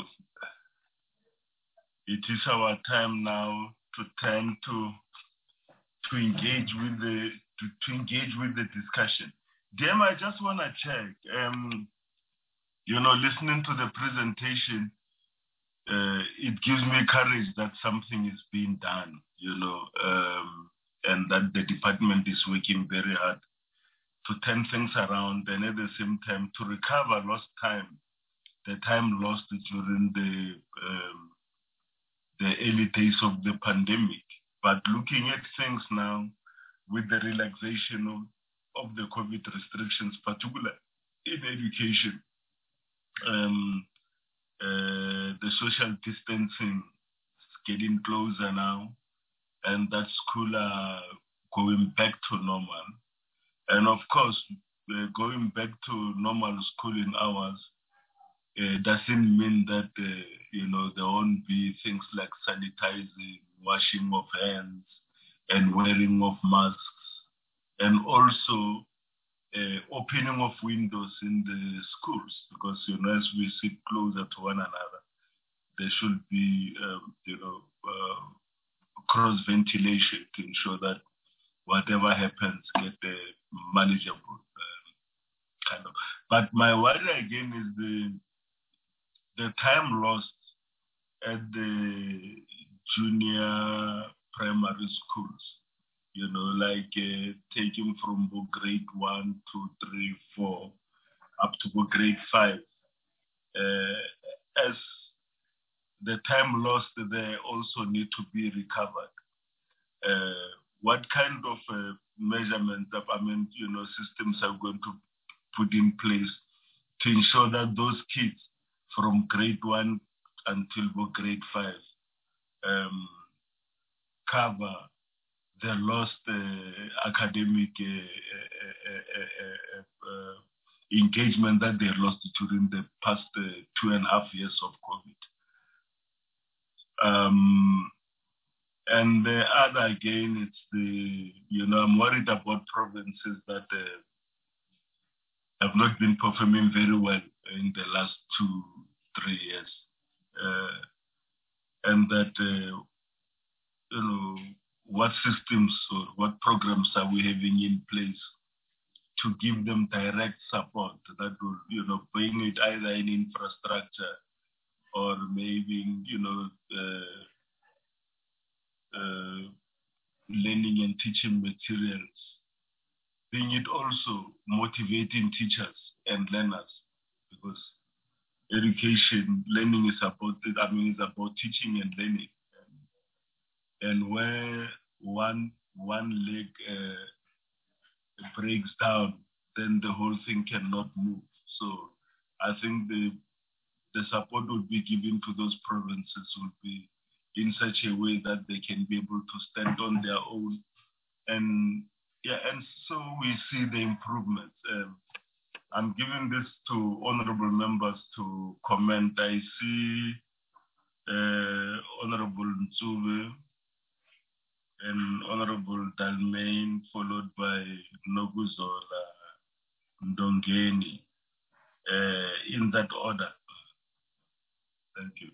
it is our time now to turn to to engage with the to, to engage with the discussion. D M, I just want to check. Um, you know, listening to the presentation, uh, it gives me courage that something is being done. You know, um, and that the department is working very hard to turn things around, and at the same time to recover lost time, the time lost during the um, the early days of the pandemic. But looking at things now with the relaxation of, of the COVID restrictions, particularly in education, um, uh, the social distancing is getting closer now, and that school are going back to normal. And of course, uh, going back to normal schooling hours uh, doesn't mean that, uh, you know, there won't be things like sanitizing, washing of hands, and wearing of masks, and also uh, opening of windows in the schools, because, you know, as we sit closer to one another, there should be, um, you know, uh, cross ventilation to ensure that whatever happens get uh, manageable uh, kind of. But my worry again is the the time lost at the junior primary schools. You know, like uh, taking from grade one, two, three, four, up to grade five. Uh, as the time lost there also need to be recovered. Uh, what kind of uh, measurement, I mean, you know, systems are going to put in place to ensure that those kids from grade one until grade five um, cover the lost uh, academic uh, uh, uh, uh, uh, engagement that they lost during the past uh, two and a half years of COVID. Um, and the other, again, it's the, you know, I'm worried about provinces that uh, have not been performing very well in the last two, three years. Uh, and that, uh, you know, what systems or what programs are we having in place to give them direct support that will, you know, bring it either in infrastructure or maybe, you know, uh, uh, learning and teaching materials, being it also motivating teachers and learners, because education, learning is about, I mean, it's about teaching and learning. And where one one leg uh, breaks down, then the whole thing cannot move. So I think the the support would be given to those provinces would be in such a way that they can be able to stand on their own and Yeah, and so we see the improvements. Um, I'm giving this to honorable members to comment. I see uh, Honorable Ntsube and Honorable Dalmain, followed by Noguzola Ndongeni, uh, in that order. Thank you.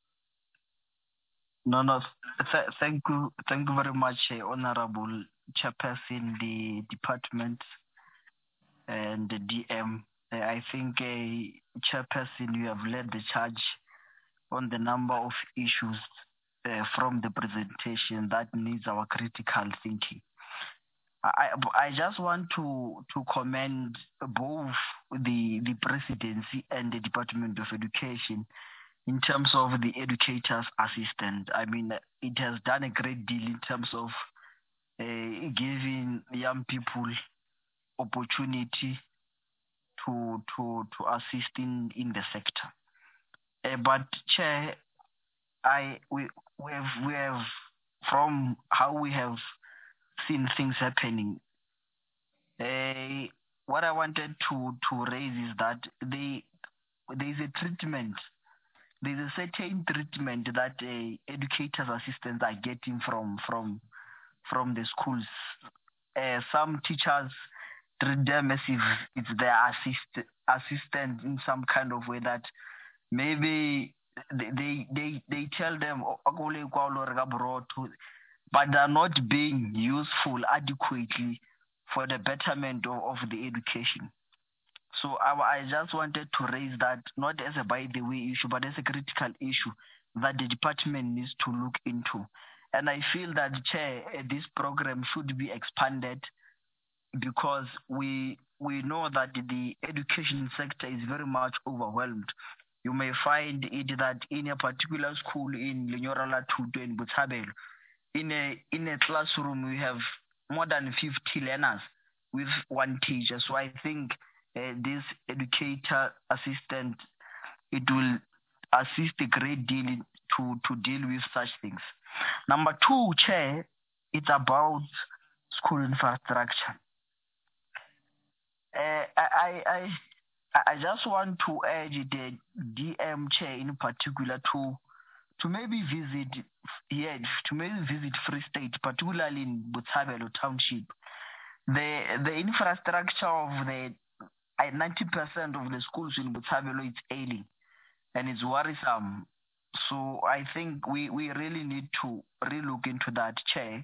No, no. Th- thank you, thank you very much, uh, Honorable Chairperson, the department and the D M. Uh, I think, uh, Chairperson, you have led the charge on the number of issues uh, from the presentation that needs our critical thinking. I, I just want to to commend both the the presidency and the Department of Education in terms of the educators assistant. I mean, it has done a great deal in terms of uh, giving young people opportunity to to to assist in, in the sector. Uh, but Chair, I we we have we have from how we have seen things happening. Uh, what I wanted to to raise is that they there is a treatment. There's a certain treatment that uh, educators assistants are getting from from from the schools. Uh, some teachers treat them as if it's their assist assistant in some kind of way that maybe they they they, they tell them, but they're not being useful adequately for the betterment of, of the education. So I, I just wanted to raise that not as a by the way issue, but as a critical issue that the department needs to look into. And I feel that, Chair, this program should be expanded because we we know that the education sector is very much overwhelmed. You may find it that in a particular school in Lenyorala Tutu in Botshabelo, in a in a classroom we have more than fifty learners with one teacher. So I think uh, this educator assistant, it will assist a great deal to to deal with such things. Number two, Chair, it's about school infrastructure. Uh, I, I I just want to urge the D M Chair in particular to to maybe visit here, to maybe visit Free State, particularly in Botshabelo Township. The the infrastructure of the ninety percent of the schools in Botshabelo is ailing, and it's worrisome. So I think we, we really need to relook into that, Chair.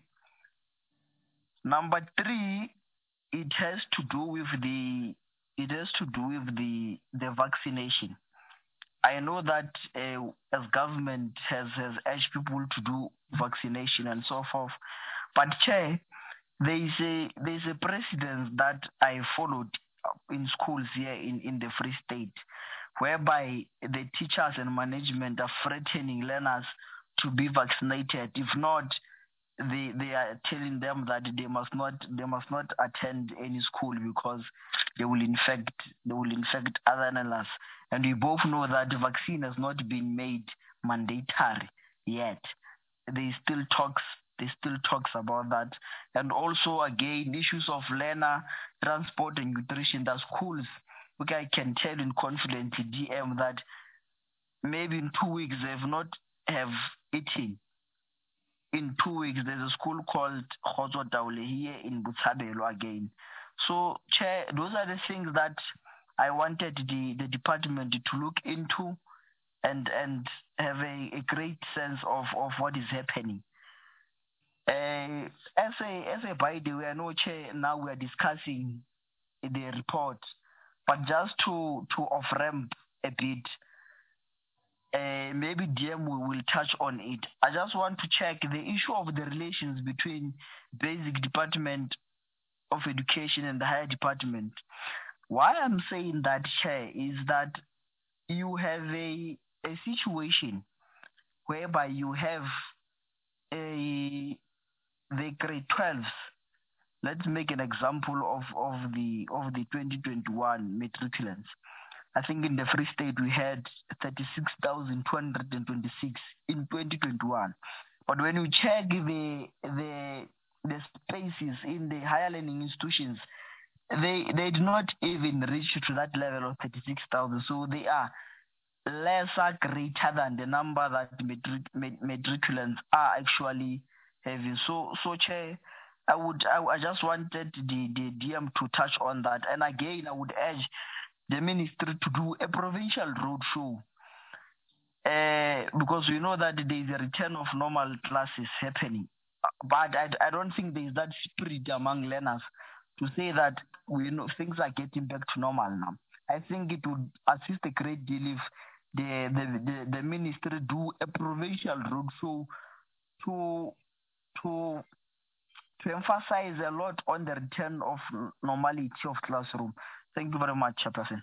Number three, it has to do with the it has to do with the the vaccination. I know that uh, as government has, has urged people to do vaccination and so forth, but Chair, there is a there is a precedent that I followed in schools here in, in the Free State, whereby the teachers and management are threatening learners to be vaccinated. If not, they they are telling them that they must not they must not attend any school because they will infect they will infect other learners. And we both know that the vaccine has not been made mandatory yet. There still talks there still talks about that. And also again issues of learner transport and nutrition. The schools, okay, I can tell in confidence D M that maybe in two weeks they have not have eaten. In two weeks, there's a school called Khozo Taule here in Botshabelo again. So, Chair, those are the things that I wanted the, the department to look into and and have a, a great sense of, of what is happening. Uh, as a as a by the way, I know, Chair, now we are discussing the report, but just to to off ramp a bit. Uh, maybe D M will, will touch on it. I just want to check the issue of the relations between basic department of education and the higher department. Why I'm saying that, Chair, is that you have a a situation whereby you have a the grade twelves. Let's make an example of, of the of the twenty twenty-one matriculants. I think in the Free State we had thirty-six thousand two hundred twenty-six in twenty twenty-one. But when you check the the the spaces in the higher learning institutions, they they do not even reach to that level of thirty-six thousand. So they are lesser greater than the number that matric, matriculants are actually having. So, so Chair, I would I, I just wanted the, the D M to touch on that. And again, I would urge the ministry to do a provincial roadshow. Uh, because we know that there is a return of normal classes happening. But I, I don't think there is that spirit among learners to say that we know things are getting back to normal now. I think it would assist a great deal if the the, the, the ministry do a provincial roadshow to to to emphasize a lot on the return of normality of classroom. Thank you very much, Chairperson.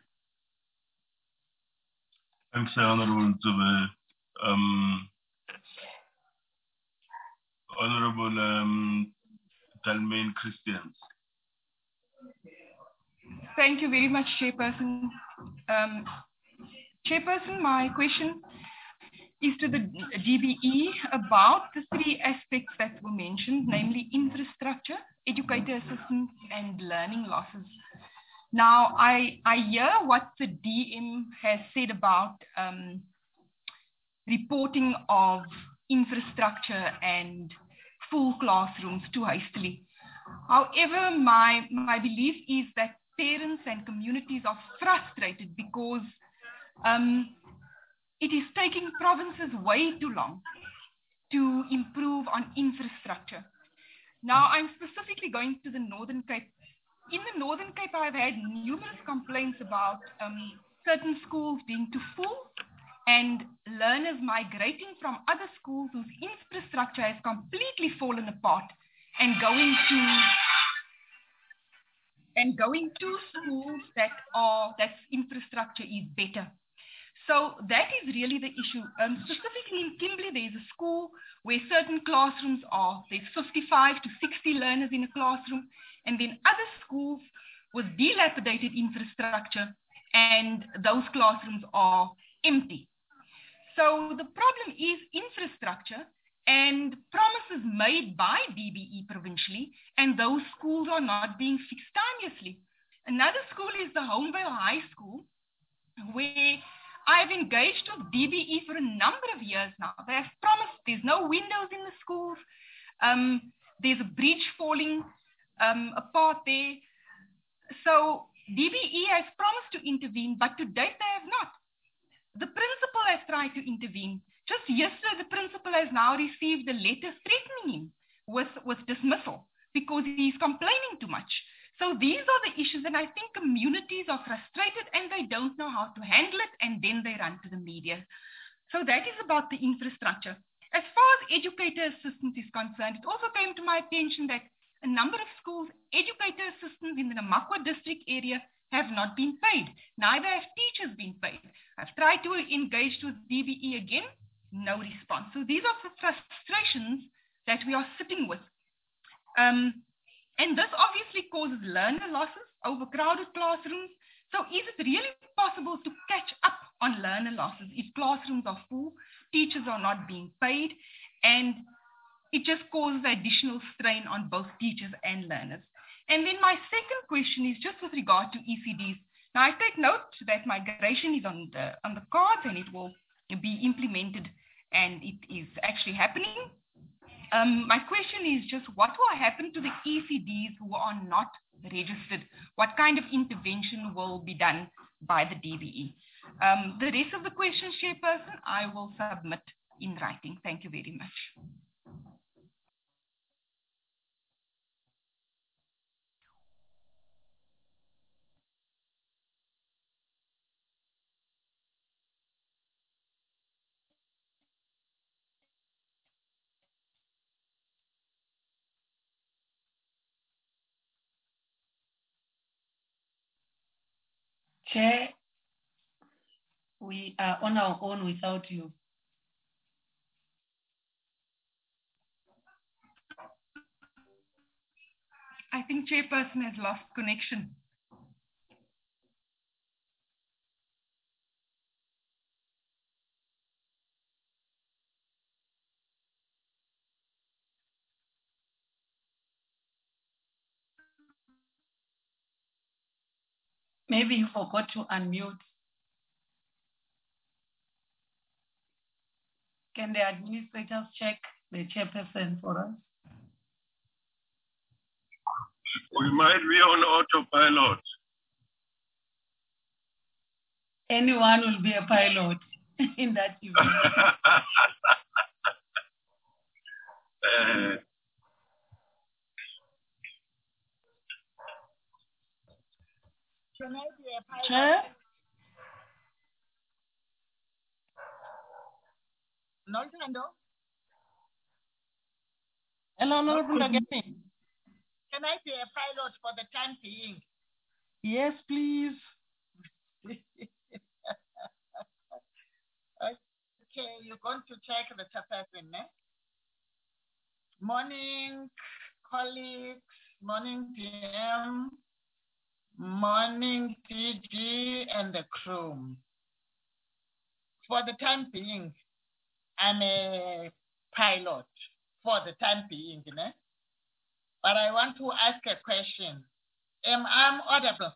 Thanks, Honorable Zube. Um, Honorable um, Dalmain Christians. Thank you very much, Chairperson. Um, Chairperson, my question is to the D B E about the three aspects that were mentioned, namely infrastructure, educator assistance, and learning losses. Now, I, I hear what the D M has said about um, reporting of infrastructure and full classrooms too hastily. However, my, my belief is that parents and communities are frustrated because um, it is taking provinces way too long to improve on infrastructure. Now, I'm specifically going to the Northern Cape. In the Northern Cape, I've had numerous complaints about um, certain schools being too full and learners migrating from other schools whose infrastructure has completely fallen apart and going to and going to schools that are that infrastructure is better. So that is really the issue. Um, specifically in Kimberley, there is a school where certain classrooms are, there's fifty-five to sixty learners in a classroom, and then other schools with dilapidated infrastructure, and those classrooms are empty. So the problem is infrastructure and promises made by D B E provincially, and those schools are not being fixed timeously. Another school is the Homevale High School, where I've engaged with D B E for a number of years now. They have promised there's no windows in the schools. Um, there's a bridge falling um, apart there. So D B E has promised to intervene, but to date they have not. The principal has tried to intervene. Just yesterday, the principal has now received a letter threatening him with, with dismissal because he's complaining too much. So these are the issues, and I think communities are frustrated and they don't know how to handle it, and then they run to the media. So that is about the infrastructure. As far as educator assistance is concerned, it also came to my attention that a number of schools, educator assistants in the Namakwa district area, have not been paid. Neither have teachers been paid. I've tried to engage with D B E again, no response. So these are the frustrations that we are sitting with. Um, and this obviously causes learner losses, overcrowded classrooms. So is it really possible to catch up on learner losses if classrooms are full, teachers are not being paid, and it just causes additional strain on both teachers and learners? And then my second question is just with regard to E C Ds. Now, I take note that migration is on the, on the cards and it will be implemented, and it is actually happening. Um, my question is just what will happen to the E C Ds who are not registered? What kind of intervention will be done by the D B E? Um, the rest of the questions, Chairperson, I will submit in writing. Thank you very much. Chair, we are on our own without you. I think Chairperson has lost connection. Maybe you forgot to unmute. Can the administrators check the chairperson for us? We might be on autopilot. Anyone will be a pilot in that event. uh, Can I be a pilot? Chair? Noltando? Hello, Honorable Ndogeni. Can I be a pilot for the time being? Yes, please. Okay, you're going to check the chairperson, eh? Morning, colleagues. Morning, P M. Morning, D G and the crew. For the time being, I'm a pilot for the time being, eh? But I want to ask a question. Am I audible?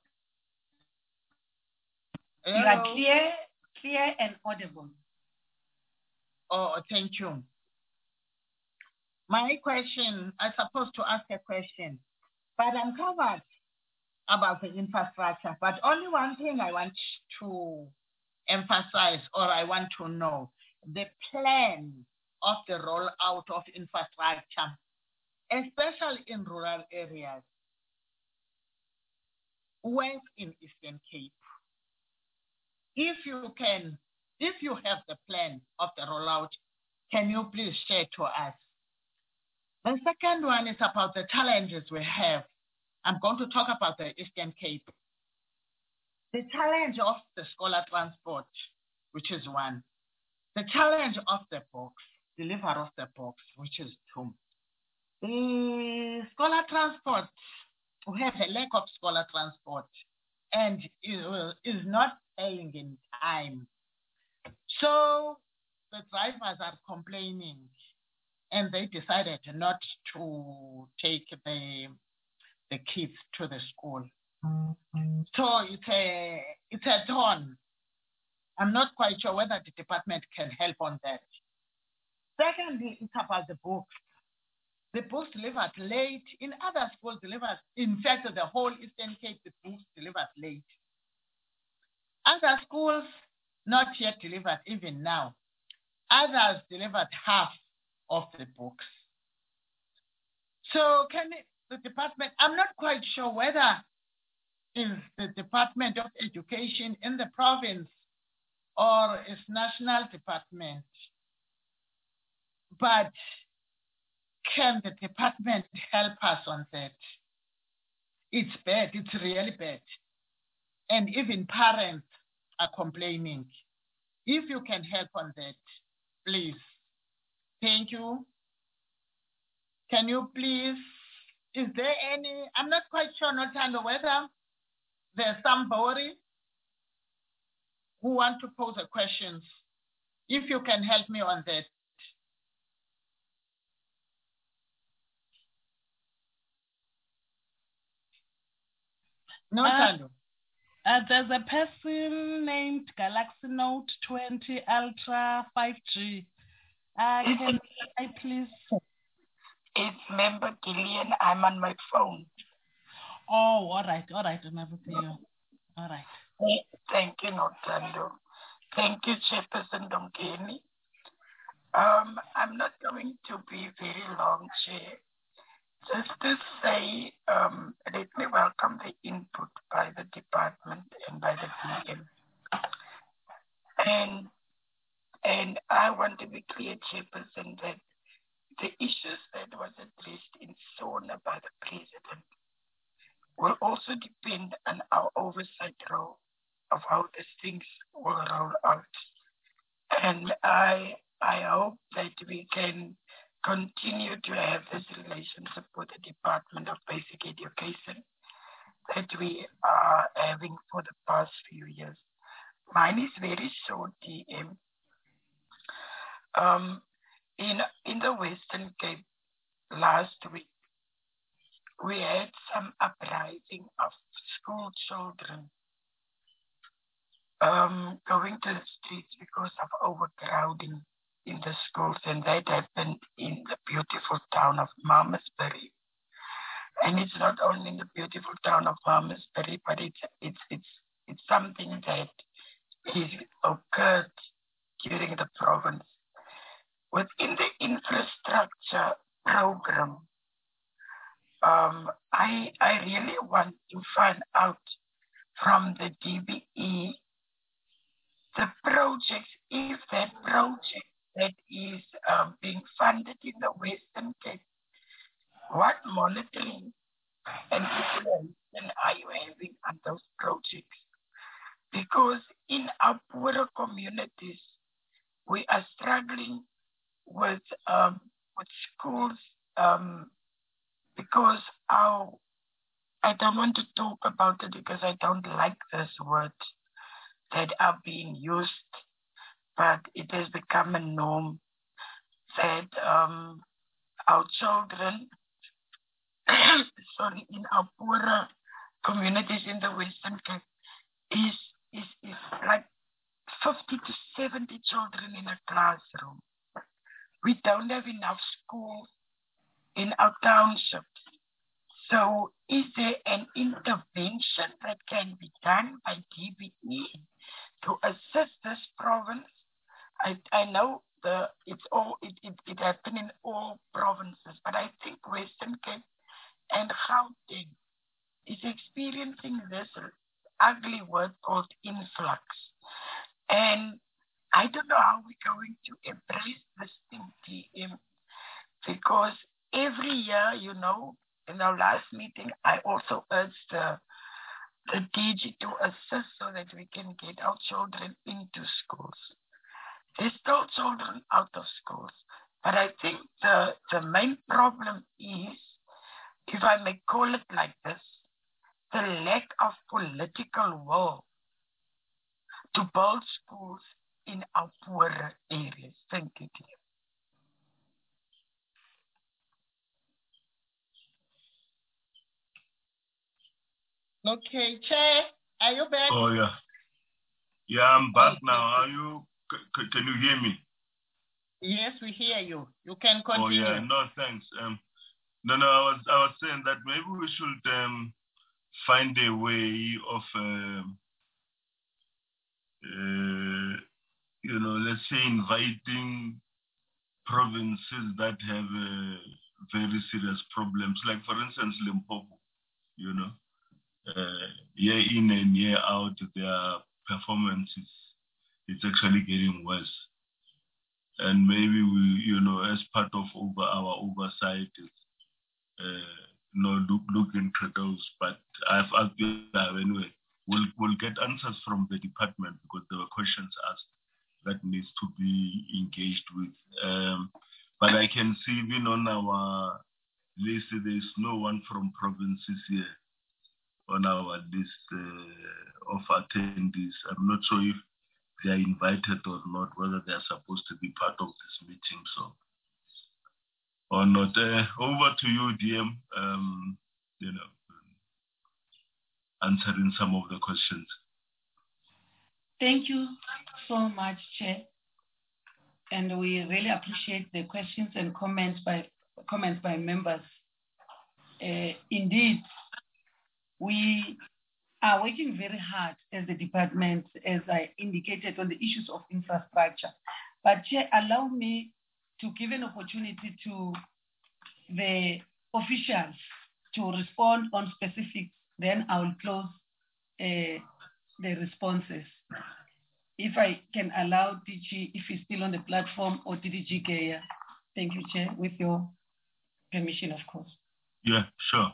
You are clear, clear and audible. Oh, thank you. My question, I'm supposed to ask a question, but I'm covered about the infrastructure. But only one thing I want to emphasize, or I want to know, the plan of the rollout of infrastructure, especially in rural areas, west in Eastern Cape. If you can, if you have the plan of the rollout, can you please share to us? The second one is about the challenges we have. I'm going to talk about the Eastern Cape. The challenge of the scholar transport, which is one. The challenge of the box, deliver of the box, which is two. The scholar transport, we have a lack of scholar transport and is not paying in time. So the drivers are complaining and they decided not to take the, the kids to the school. Mm-hmm. So it's a, it's a turn. I'm not quite sure whether the department can help on that. Secondly, it's about the books. The books delivered late. In other schools delivered, in fact, the whole Eastern Cape, the books delivered late. Other schools, not yet delivered, even now. Others delivered half of the books. So can it, the department, I'm not quite sure whether it's the Department of Education in the province or it's national department, but can the department help us on that? It's bad, it's really bad. And even parents are complaining. If you can help on that, please. Thank you. Can you please, is there any, I'm not quite sure, Notando, whether there's somebody who want to pose a questions. If you can help me on that. No, uh, Tando. Uh, there's a person named Galaxy Note twenty Ultra five G. Uh, can I please? It's member Gillian. I'm on my phone. Oh, all right, all right, another thing. All right. Thank you, Notando. Thank you, Chairperson Ndogeni. Um, I'm not going to be very long, Chair. Just to say, um, let me welcome the input by the department and by the D M. And, and I want to be clear, Chairperson, that the issues that was addressed in SONA by the President will also depend on our oversight role of how these things will roll out. And I, I hope that we can continue to have this relationship with the Department of Basic Education that we are having for the past few years. Mine is very short, D M. Um, in, in the Western Cape last week, we had some uprising of school children um, going to the streets because of overcrowding in the schools, and that happened in the beautiful town of Malmesbury. And it's not only in the beautiful town of Malmesbury, but it's it's it's it's something that is occurred during the province. Within the infrastructure program, um, I I really want to find out from the D B E the projects, if that project that is um, being funded in the Western Cape, what monitoring and evaluation are you having on those projects? Because in our poorer communities, we are struggling with um, with schools um, because our, I don't want to talk about it because I don't like this word that are being used, but it has become a norm that um, our children, sorry, in our poorer communities in the Western Cape, is, is, is like fifty to seventy children in a classroom. We don't have enough schools in our townships. So is there an intervention that can be done by D B E to assist this province? I I know the it's all it, it, it happened in all provinces, but I think Western Cape and Gauteng is experiencing this ugly word called influx. And I don't know how we're going to embrace this thing, D M, because every year, you know, in our last meeting, I also urged the, the D G to assist so that we can get our children into schools. There's still children out of schools, but I think the, the main problem is, if I may call it like this, the lack of political will to build schools in our poorer areas. Thank you, dear. Okay, Chair, are you back? Oh, yeah. Yeah, I'm back okay. now. Are you, c- can you hear me? Yes, we hear you. You can continue. Oh, yeah. No, thanks. Um, no, no, I was, I was saying that maybe we should um, find a way of, um, uh, you know, let's say inviting provinces that have uh, very serious problems, like, for instance, Limpopo, you know. Uh, year in and year out, their performance is it's actually getting worse. And maybe we, you know, as part of over our oversight, uh, you know, look, look into those. But I've asked you anyway. We'll we'll get answers from the department because there were questions asked that needs to be engaged with. Um, but I can see even on our list there's no one from provinces here on our list uh, of attendees. I'm not sure if they are invited or not, whether they are supposed to be part of this meeting, so or not. Uh, over to you, D M, um, you know, answering some of the questions. Thank you so much, Chair. And we really appreciate the questions and comments by comments by members. Uh, indeed, we are working very hard as the department, as I indicated, on the issues of infrastructure. But Chair, allow me to give an opportunity to the officials to respond on specifics, then I will close uh, the responses. If I can allow D G, if he's still on the platform, or D D G Gaya. Thank you, Chair, with your permission, of course. Yeah, sure.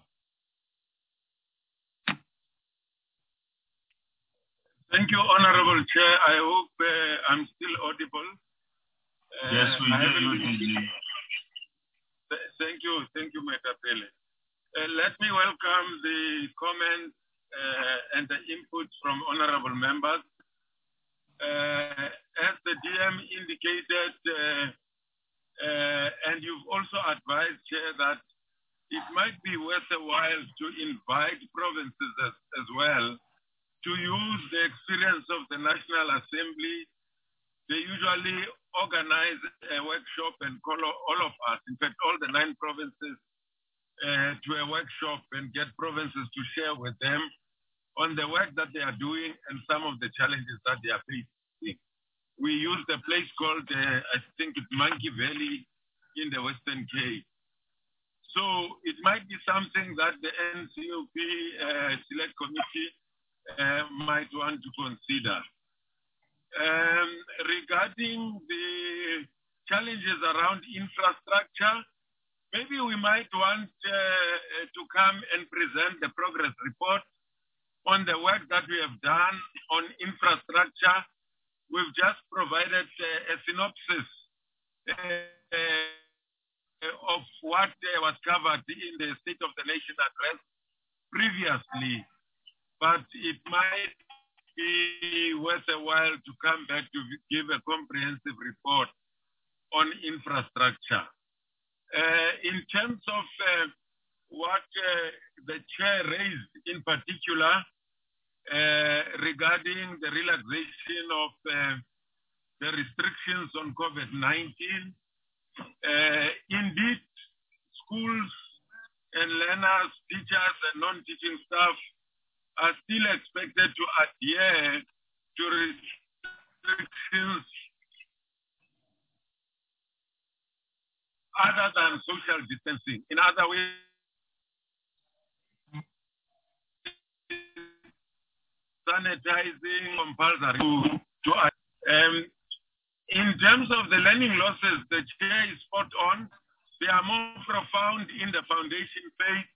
Thank you, Honorable Chair. I hope uh, I'm still audible. Uh, yes, we hear you, D G. Th- thank you, thank you, Metapele. Uh, let me welcome the comments uh, and the input from honorable members. Uh, as the D M indicated, uh, uh, and you've also advised, Chair, that it might be worth a while to invite provinces as, as well to use the experience of the National Assembly. They usually organize a workshop and call all of us, in fact, all the nine provinces, uh, to a workshop and get provinces to share with them on the work that they are doing and some of the challenges that they are facing. We used a place called, uh, I think it's Monkey Valley in the Western Cape. So it might be something that the N C O P uh, Select Committee uh, might want to consider. Um, regarding the challenges around infrastructure, maybe we might want uh, to come and present the progress report on the work that we have done on infrastructure. We've just provided uh, a synopsis uh, of what uh, was covered in the State of the Nation address previously, but it might be worth a while to come back to give a comprehensive report on infrastructure. Uh, in terms of uh, what uh, the chair raised in particular uh, regarding the relaxation of uh, the restrictions on COVID nineteen, uh, indeed, schools and learners, teachers and non-teaching staff are still expected to adhere to restrictions other than social distancing. In other words, sanitizing compulsory to, to um, in terms of the learning losses, the chair is spot on. They are more profound in the foundation phase.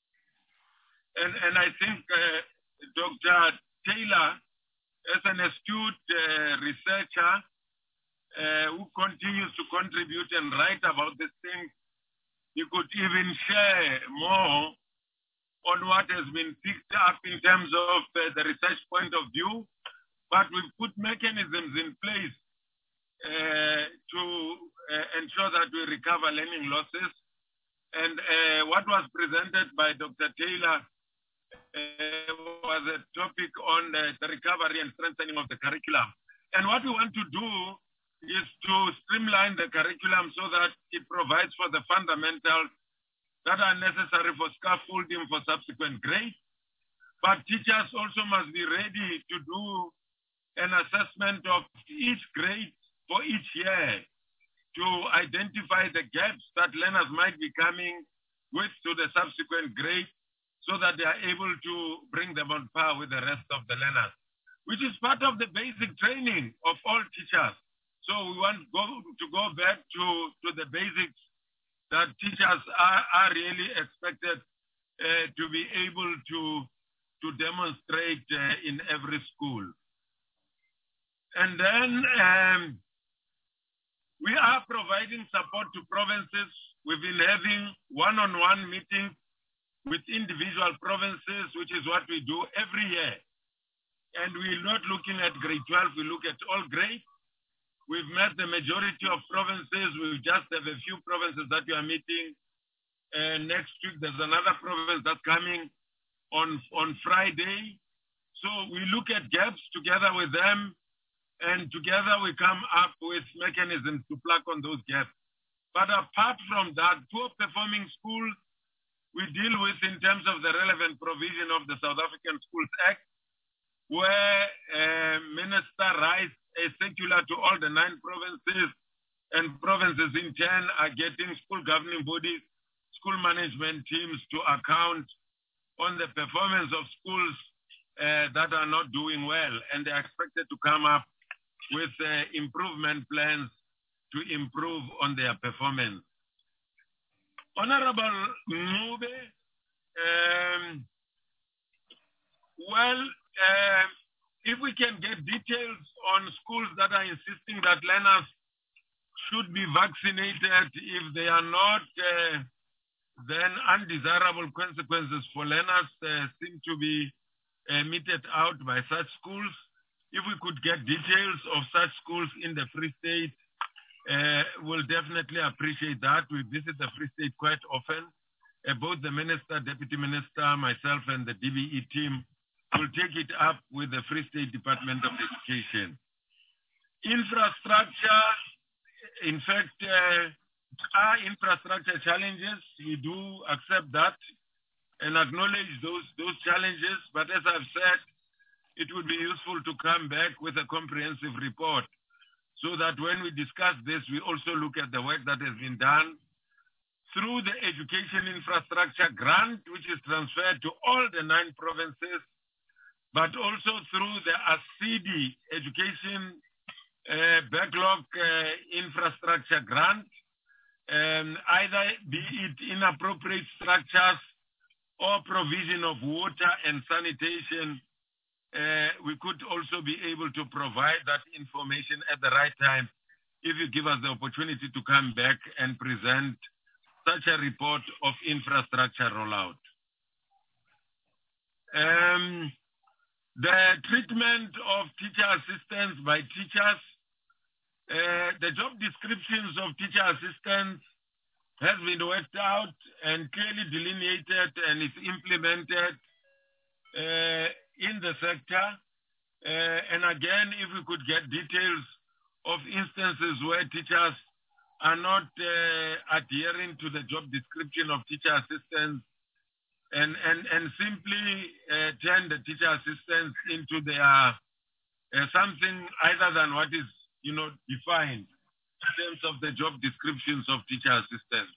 And, and I think uh, Doctor Taylor, as an astute uh, researcher uh, who continues to contribute and write about these things, you could even share more on what has been picked up in terms of uh, the research point of view. But we've put mechanisms in place uh, to uh, ensure that we recover learning losses. And uh, what was presented by Doctor Taylor uh, was a topic on uh, the recovery and strengthening of the curriculum. And what we want to do is to streamline the curriculum so that it provides for the fundamentals that are necessary for scaffolding for subsequent grades. But teachers also must be ready to do an assessment of each grade for each year to identify the gaps that learners might be coming with to the subsequent grade so that they are able to bring them on par with the rest of the learners, which is part of the basic training of all teachers. So we want go, to go back to, to the basics that teachers are, are really expected uh, to be able to, to demonstrate uh, in every school. And then um, we are providing support to provinces. We've been having one-on-one meetings with individual provinces, which is what we do every year. And we're not looking at grade twelve, we look at all grades. We've met the majority of provinces. We just have a few provinces that we are meeting. Uh, next week, there's another province that's coming on, on Friday. So we look at gaps together with them, and together we come up with mechanisms to plug on those gaps. But apart from that, poor performing schools, we deal with in terms of the relevant provision of the South African Schools Act, where uh, Minister writes a circular to all the nine provinces, and provinces in turn are getting school governing bodies, school management teams to account on the performance of schools uh, that are not doing well, and they are expected to come up with uh, improvement plans to improve on their performance. Honorable Mube, um, well, uh, if we can get details on schools that are insisting that learners should be vaccinated, if they are not, uh, then undesirable consequences for learners uh, seem to be uh, meted out by such schools. If we could get details of such schools in the Free State, uh, we'll definitely appreciate that. We visit the Free State quite often. Uh, both the Minister, Deputy Minister, myself, and the D B E team will take it up with the Free State Department of Education. Infrastructure, in fact, uh, are infrastructure challenges. We do accept that and acknowledge those, those challenges. But as I've said, it would be useful to come back with a comprehensive report so that when we discuss this, we also look at the work that has been done through the Education Infrastructure Grant, which is transferred to all the nine provinces, but also through the ASIDI Education uh, Backlog uh, Infrastructure Grant, um, either be it inappropriate structures or provision of water and sanitation. Uh, we could also be able to provide that information at the right time if you give us the opportunity to come back and present such a report of infrastructure rollout. Um, the treatment of teacher assistants by teachers, uh, the job descriptions of teacher assistants has been worked out and clearly delineated and is implemented uh, in the sector. Uh, and again, if we could get details of instances where teachers are not uh, adhering to the job description of teacher assistants and, and, and simply uh, turn the teacher assistants into their uh, something other than what is, you know, defined in terms of the job descriptions of teacher assistants.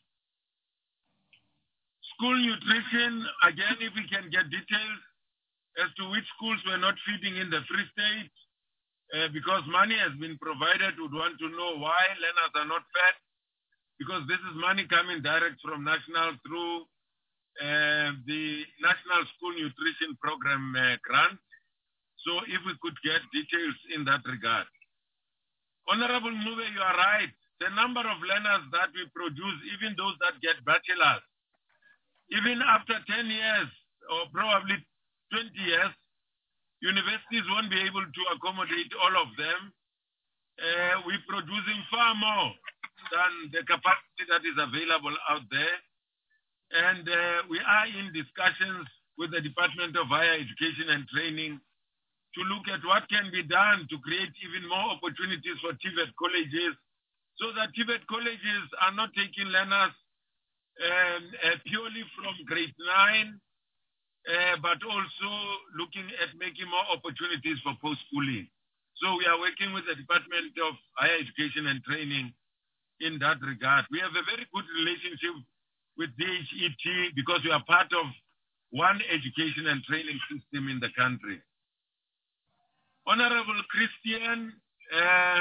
School nutrition, again, if we can get details as to which schools were not feeding in the Free State, Uh, because money has been provided, would want to know why learners are not fed, because this is money coming direct from national through uh, the National School Nutrition Program uh, grant. So if we could get details in that regard. Honorable Mube, you are right. The number of learners that we produce, even those that get bachelors, even after ten years or probably twenty years, universities won't be able to accommodate all of them. Uh, we're producing far more than the capacity that is available out there. And uh, we are in discussions with the Department of Higher Education and Training to look at what can be done to create even more opportunities for T V E T colleges, so that T V E T colleges are not taking learners um, uh, purely from grade nine, Uh, but also looking at making more opportunities for post-schooling. So we are working with the Department of Higher Education and Training in that regard. We have a very good relationship with D H E T because we are part of one education and training system in the country. Honorable Christian, uh,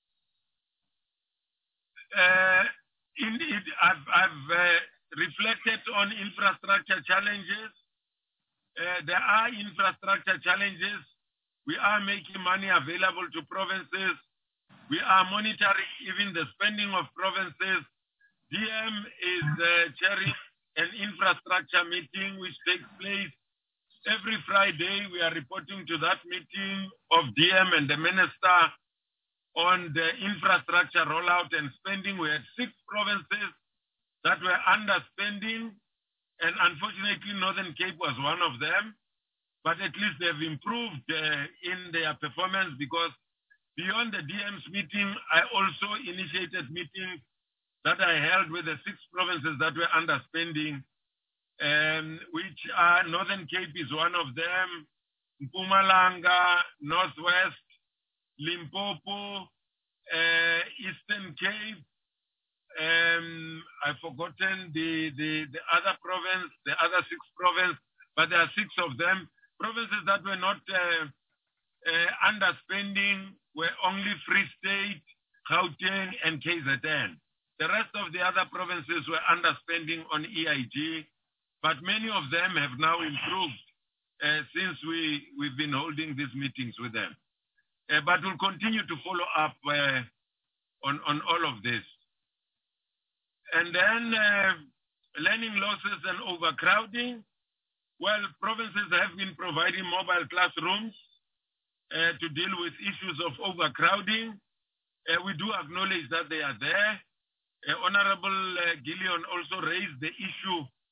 uh, indeed, I've, I've uh, reflected on infrastructure challenges. Uh, there are infrastructure challenges. We are making money available to provinces. We are monitoring even the spending of provinces. D M is uh, chairing an infrastructure meeting which takes place every Friday. We are reporting to that meeting of D M and the minister on the infrastructure rollout and spending. We had six provinces that were underspending. And unfortunately, Northern Cape was one of them, but at least they've improved uh, in their performance because beyond the D M's meeting, I also initiated meetings that I held with the six provinces that were underspending, um, which are Northern Cape is one of them, Mpumalanga, Northwest, Limpopo, uh, Eastern Cape, Um, I've forgotten the, the, the other province, the other six provinces, but there are six of them. Provinces that were not uh, uh, underspending were only Free State, Gauteng, and K Z N. The rest of the other provinces were underspending on E I G, but many of them have now improved uh, since we, we've been holding these meetings with them. Uh, but we'll continue to follow up uh, on, on all of this. And then uh, learning losses and overcrowding. Well, provinces have been providing mobile classrooms uh, to deal with issues of overcrowding. Uh, we do acknowledge that they are there. Uh, Honorable uh, Gillion also raised the issue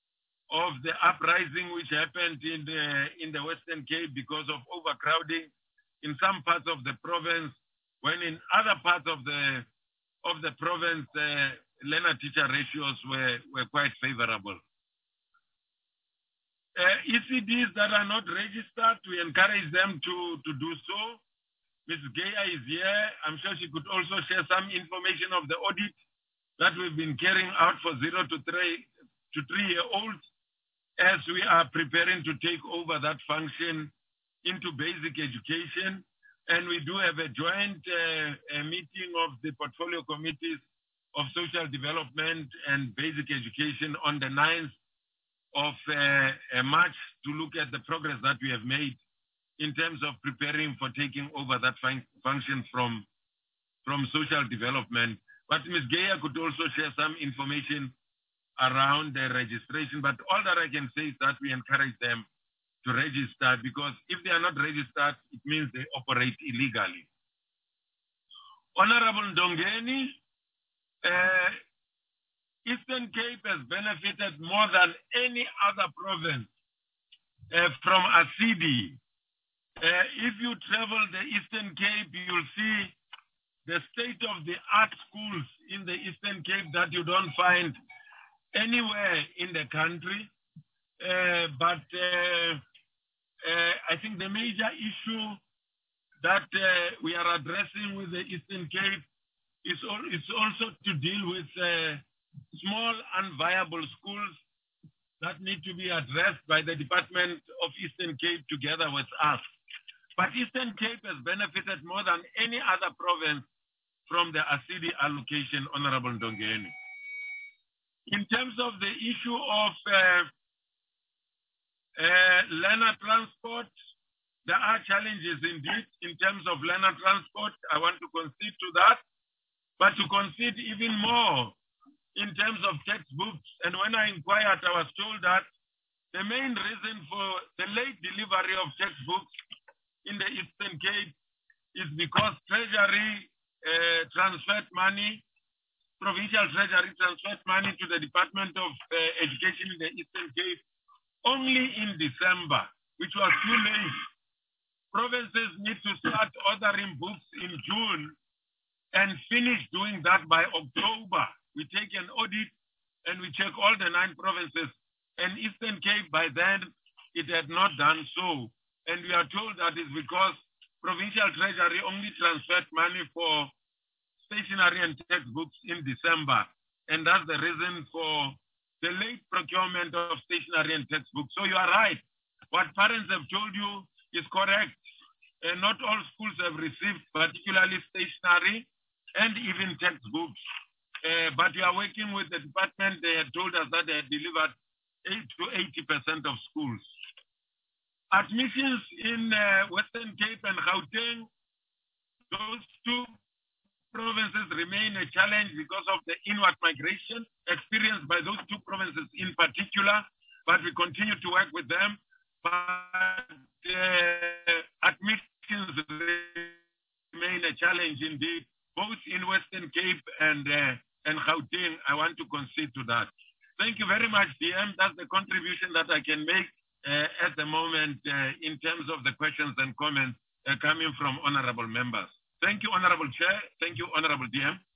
of the uprising which happened in the, in the Western Cape because of overcrowding in some parts of the province, when in other parts of the, of the province, uh, learner-teacher ratios were, were quite favorable. Uh, E C Ds that are not registered, we encourage them to, to do so. Miz Gaya is here. I'm sure she could also share some information of the audit that we've been carrying out for zero to three to three-year-olds as we are preparing to take over that function into basic education. And we do have a joint uh, a meeting of the portfolio committees of social development and basic education on the ninth of uh, March to look at the progress that we have made in terms of preparing for taking over that fun function from, from social development. But Miz Gaya could also share some information around the registration. But all that I can say is that we encourage them to register, because if they are not registered, it means they operate illegally. Honorable Ndongeni, uh, Eastern Cape has benefited more than any other province uh, from A C D. Uh, if you travel the Eastern Cape, you'll see the state-of-the-art schools in the Eastern Cape that you don't find anywhere in the country. Uh, but uh, uh, I think the major issue that uh, we are addressing with the Eastern Cape is, al is also to deal with uh, small unviable schools that need to be addressed by the Department of Eastern Cape together with us. But Eastern Cape has benefited more than any other province from the A C D allocation, Honorable Ndongeni. In terms of the issue of uh, uh, learner transport, there are challenges indeed in terms of learner transport. I want to concede to that, but to concede even more in terms of textbooks. And when I inquired, I was told that the main reason for the late delivery of textbooks in the Eastern Cape is because Treasury uh, transferred money, provincial Treasury transferred money to the Department of uh, Education in the Eastern Cape only in December, which was too late. Provinces need to start ordering books in June and finish doing that by October. We take an audit and we check all the nine provinces, and Eastern Cape by then, it had not done so. And we are told that is because provincial treasury only transferred money for stationery and textbooks in December. And that's the reason for the late procurement of stationery and textbooks. So you are right. What parents have told you is correct. And not all schools have received particularly stationery and even textbooks. Uh, but we are working with the department. They had told us that they had delivered eight to eighty percent of schools. Admissions in uh, Western Cape and Gauteng, those two provinces remain a challenge because of the inward migration experienced by those two provinces in particular, but we continue to work with them. But uh, admissions remain a challenge indeed, both in Western Cape and uh, and Gauteng. I want to concede to that. Thank you very much, D M. That's the contribution that I can make uh, at the moment uh, in terms of the questions and comments uh, coming from honorable members. Thank you, Honorable Chair. Thank you, Honorable D M.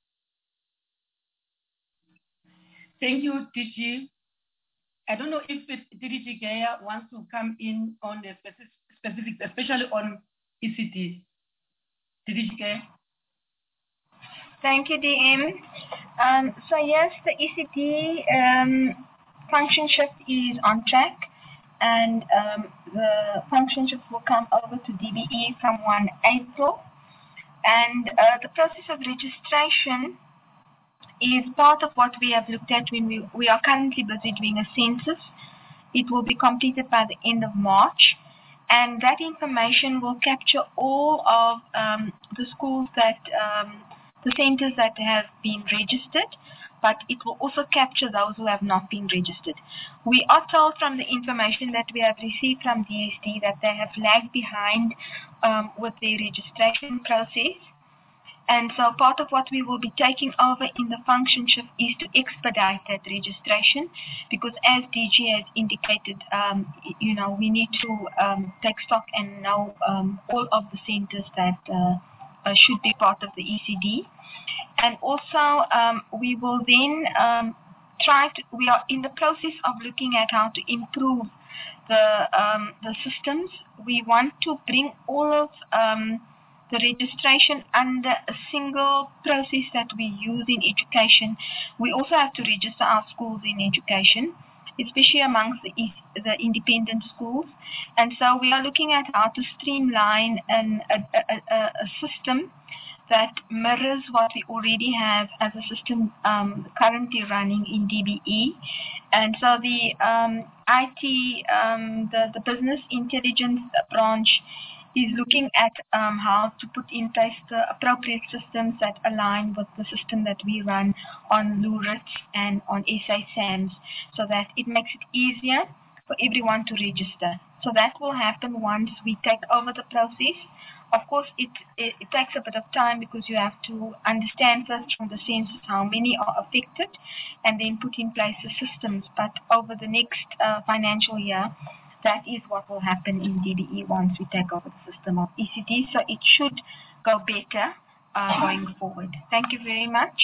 Thank you, D G. I don't know if D D Gaya wants to come in on the specific, specifics, especially on E C D. D D Gaya. Thank you, D M. Um, so yes, the E C D um, function shift is on track, and um, the function shift will come over to D B E from first April. And uh, the process of registration is part of what we have looked at when we, we are currently busy doing a census. It will be completed by the end of March, and that information will capture all of um, the schools that um, the centers that have been registered, but it will also capture those who have not been registered. We are told from the information that we have received from D S D that they have lagged behind um, with their registration process. And so part of what we will be taking over in the function shift is to expedite that registration, because as D G has indicated, um, you know, we need to um, take stock and know um, all of the centers that uh, uh, should be part of the E C D. And also um, we will then um, try to, we are in the process of looking at how to improve the, um, the systems. We want to bring all of um, the registration under a single process that we use in education. We also have to register our schools in education, especially amongst the, the independent schools. And so we are looking at how to streamline an, a, a, a, a system that mirrors what we already have as a system um, currently running in D B E. And so the um, I T, um, the, the business intelligence branch is looking at um, how to put in place the appropriate systems that align with the system that we run on LURITS and on S A SAMS, so that it makes it easier for everyone to register. So that will happen once we take over the process. Of course, it, it, it takes a bit of time because you have to understand first from the census how many are affected and then put in place the systems. But over the next uh, financial year, that is what will happen in D B E once we take over the system of E C D. So it should go better uh, going forward. Thank you very much.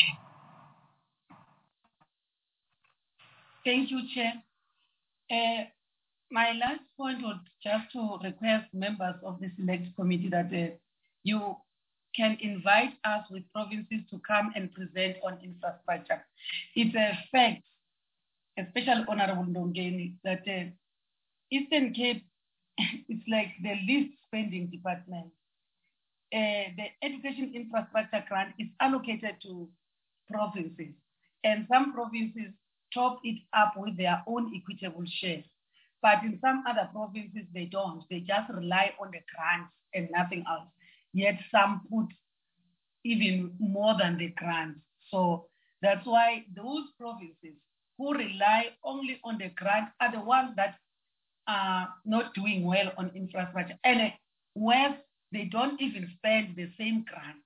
Thank you, Chair. Uh, my last point was just to request members of the select committee that uh, you can invite us with provinces to come and present on infrastructure. It's a fact, especially Honorable Ndongeni, that uh, Eastern Cape is like the least spending department. Uh, the education infrastructure grant is allocated to provinces, and some provinces top it up with their own equitable share. But in some other provinces, they don't. They just rely on the grants and nothing else. Yet some put even more than the grants. So that's why those provinces who rely only on the grant are the ones that are not doing well on infrastructure. And where they don't even spend the same grants.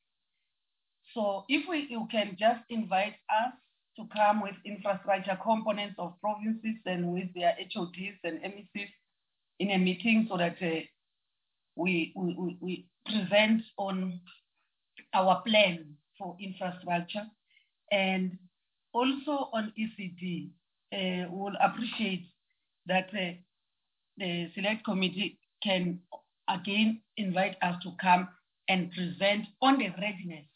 So if we, you can just invite us to come with infrastructure components of provinces and with their H O Ds and M E Cs in a meeting so that uh, we, we, we present on our plan for infrastructure. And also on E C D, uh, we'll appreciate that uh, the select committee can again invite us to come and present on the readiness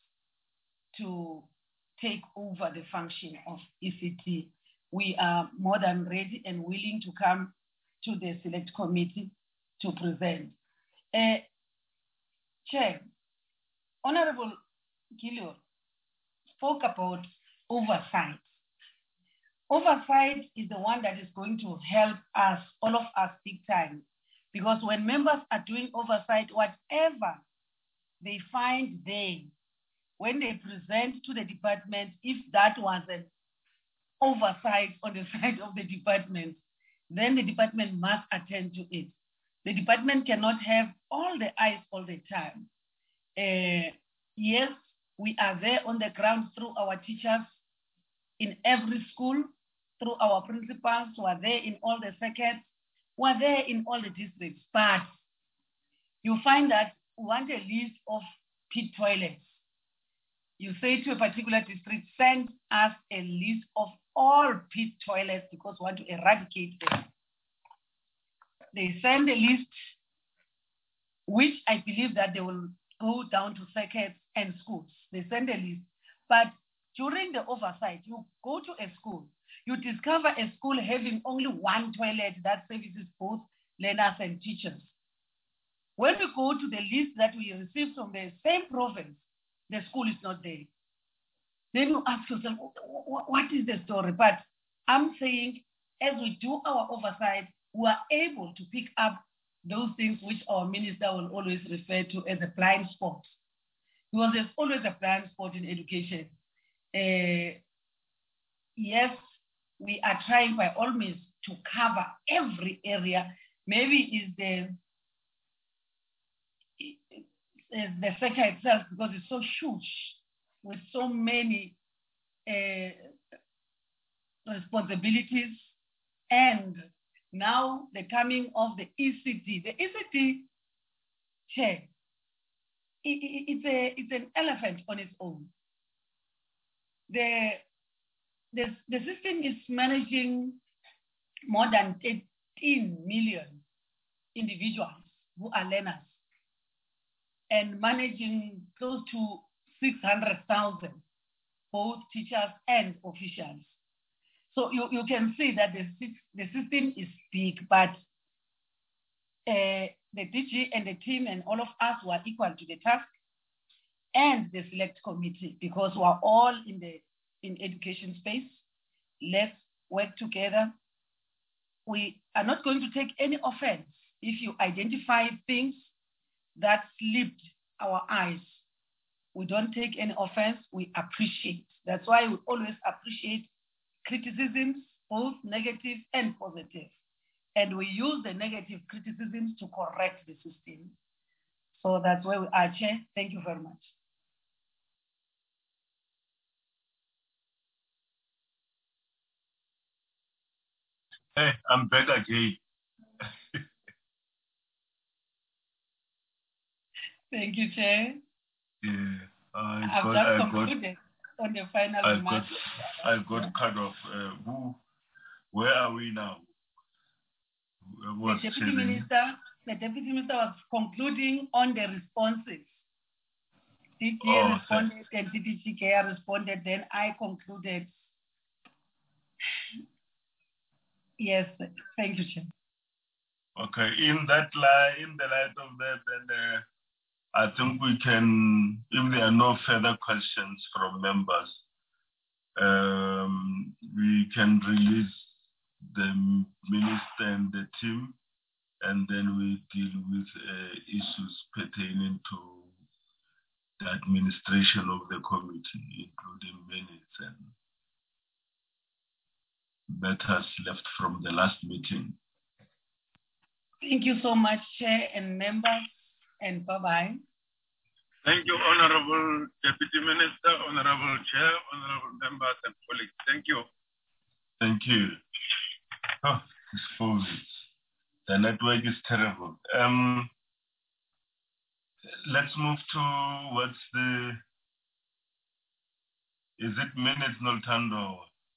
to take over the function of E C T. We are more than ready and willing to come to the select committee to present. Uh, Chair, Honorable Gilliard spoke about oversight. Oversight is the one that is going to help us, all of us, big time. Because when members are doing oversight, whatever they find there, when they present to the department, if that was an oversight on the side of the department, then the department must attend to it. The department cannot have all the eyes all the time. Uh, yes, we are there on the ground through our teachers in every school, through our principals who are there in all the circuits, who are there in all the districts. But you find that we want a list of pit toilets. You say to a particular district, send us a list of all pit toilets because we want to eradicate them. They send a list, which I believe that they will go down to circuits and schools. They send a list. But during the oversight, you go to a school, you discover a school having only one toilet that services both learners and teachers. When we go to the list that we received from the same province, the school is not there. Then you ask yourself, what is the story? But I'm saying, as we do our oversight, we are able to pick up those things which our minister will always refer to as a blind spot. Because there's always a blind spot in education. Uh, yes, we are trying by all means to cover every area. Maybe is the uh, the sector itself, because it's so huge with so many uh, responsibilities, and now the coming of the E C D. The E C D, Chair, it, it, it's, a, it's an elephant on its own. The, the, the system is managing more than eighteen million individuals who are learners and managing close to six hundred thousand, both teachers and officials. So you, you can see that the, the system is big, but uh, the D G and the team and all of us were equal to the task, and the select committee, because we are all in the in education space. Let's work together. We are not going to take any offense if you identify things that slipped our eyes. We don't take any offense, we appreciate. That's why we always appreciate criticisms, both negative and positive. And we use the negative criticisms to correct the system. So that's where we are, Chair. Thank you very much. Hey, I'm back again. Thank you, Chair. Yeah, I I've got, just I concluded got, on the final I remarks. got, I got cut off. Uh, who, where are we now? The Deputy Minister, the Deputy Minister was concluding on the responses. D G oh, responded and D D G K R responded, then I concluded. Yes, thank you, Chair. Okay, in that light, in the light of that, then uh, I think we can, if there are no further questions from members, um, we can release the minister and the team, and then we deal with uh, issues pertaining to the administration of the committee, including minutes and matters left from the last meeting. Thank you so much, Chair and members, and bye-bye. Thank you, Honorable Deputy Minister, Honorable Chair, Honorable members and colleagues. Thank you. Thank you. Oh, this phone is, the network is terrible. Um, let's move to what's the, is it minutes, Noltando?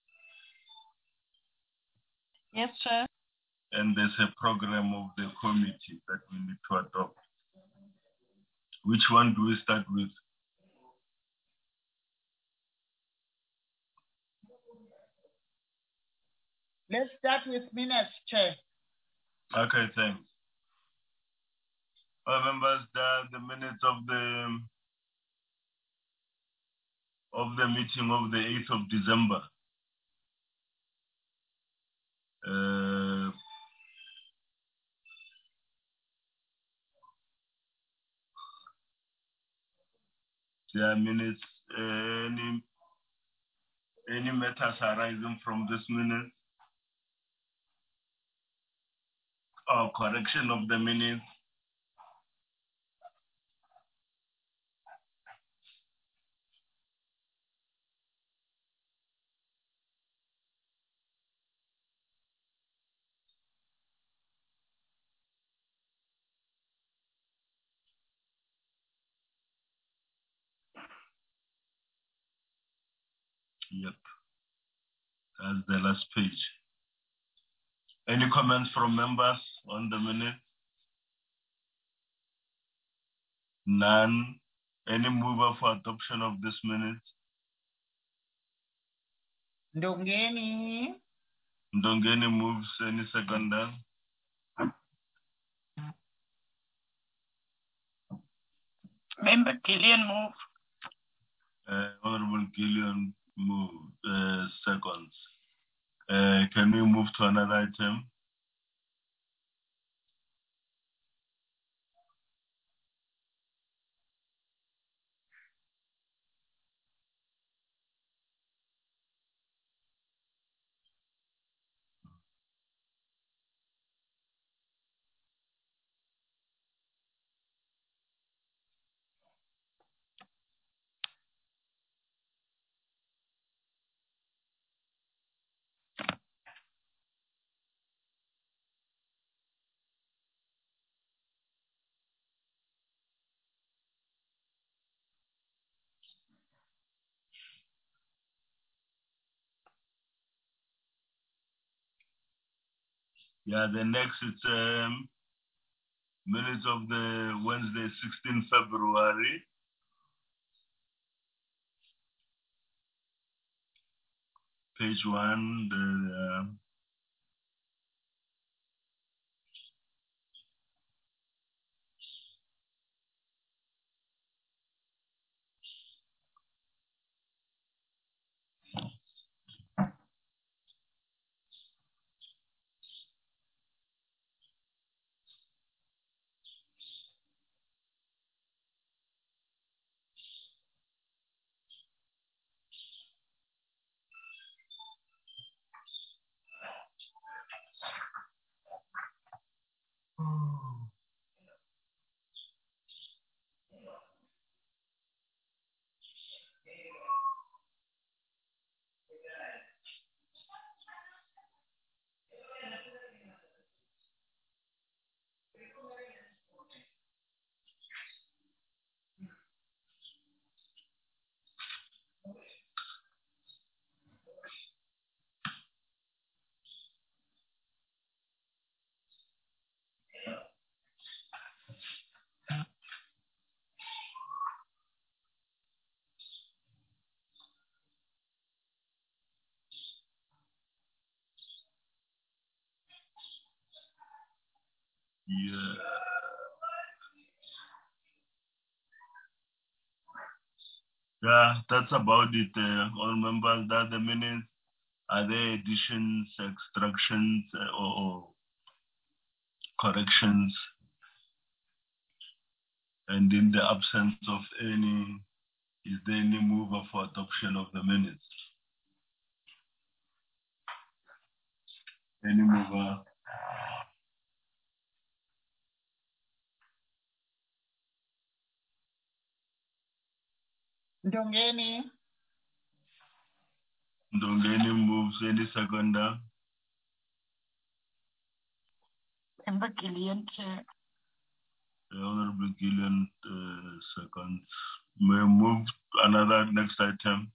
Yes, Chair. And there's a program of the committee that we need to adopt. Which one do we start with? Let's start with minutes, Chair. Okay, thanks. Well, members, the, the minutes of the of the meeting of the eighth of December. Uh, there are minutes. Uh, any any matters arising from this minute? Or correction of the minutes? Yep. That's the last page. Any comments from members on the minute? None. Any mover for adoption of this minute? Ndongeni. Ndongeni moves. Any seconder? Member Gillian move. Uh, Honorable Gillian move. Uh, seconds. Uh, can we move to another item? Yeah, the next is um, minutes of the Wednesday, sixteenth February. Page one, the uh, yeah. Yeah, that's about it. Uh, all members, that the minutes. Are there additions, extractions, uh, or, or corrections? And in the absence of any, is there any mover for adoption of the minutes? Any mover? Ndongeni. Ndongeni moves, any seconder? Member Gillian, Chair. The Honorable Gillian uh, seconds. May move another next item.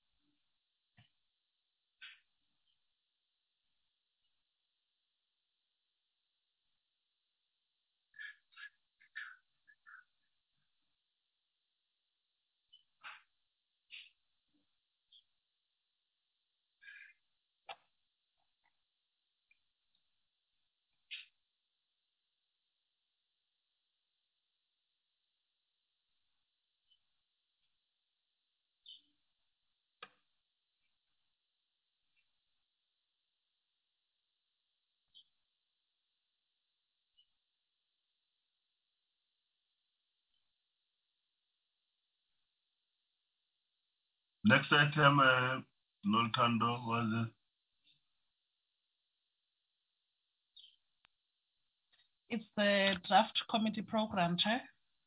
Next item, uh, Noltando, was it? It's the draft committee program, Chair.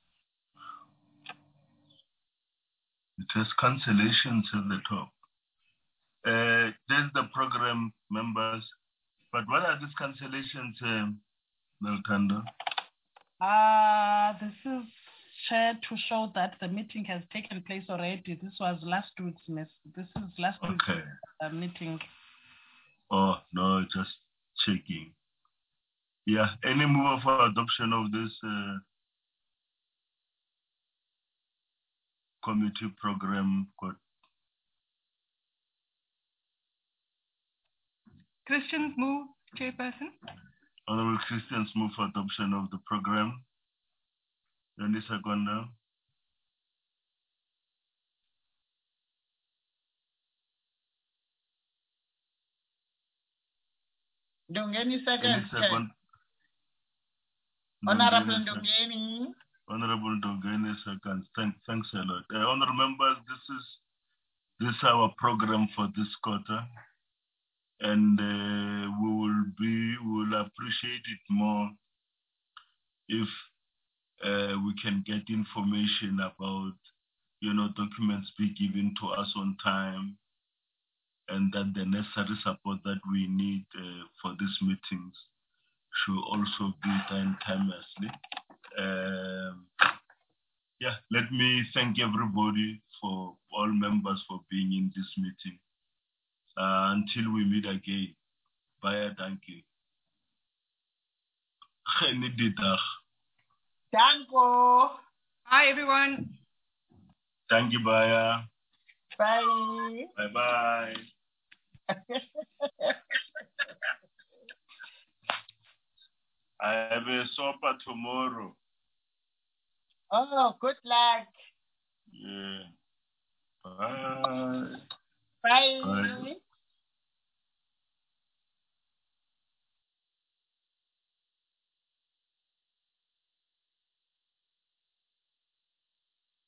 It has cancellations at the top. Uh, there's the program members, but what are these cancellations, um, Noltando? Uh, this is, Chair, to show that the meeting has taken place already. This was last week's miss. This is last Okay. week's uh, meeting. Oh, no, just checking. Yeah, any move for adoption of this uh, committee program code? Christians move, Chairperson. Honorable Christians move for adoption of the program. Any seconder? Ndongeni second. Any second? Honorable Ndongeni, Ndongeni. Honorable Ndongeni seconds. Thank, thanks a lot. Uh, honorable members, this is this is our program for this quarter, and uh, we will be we will appreciate it more if uh, we can get information about, you know, documents be given to us on time, and that the necessary support that we need uh, for these meetings should also be done timelessly. Um, yeah, let me thank everybody, for all members, for being in this meeting. Uh, until we meet again, bye, thank you. Danko. Hi, everyone. Thank you, Baya. Bye. Bye-bye. I have a supper tomorrow. Oh, good luck. Yeah. Bye. Bye. Bye.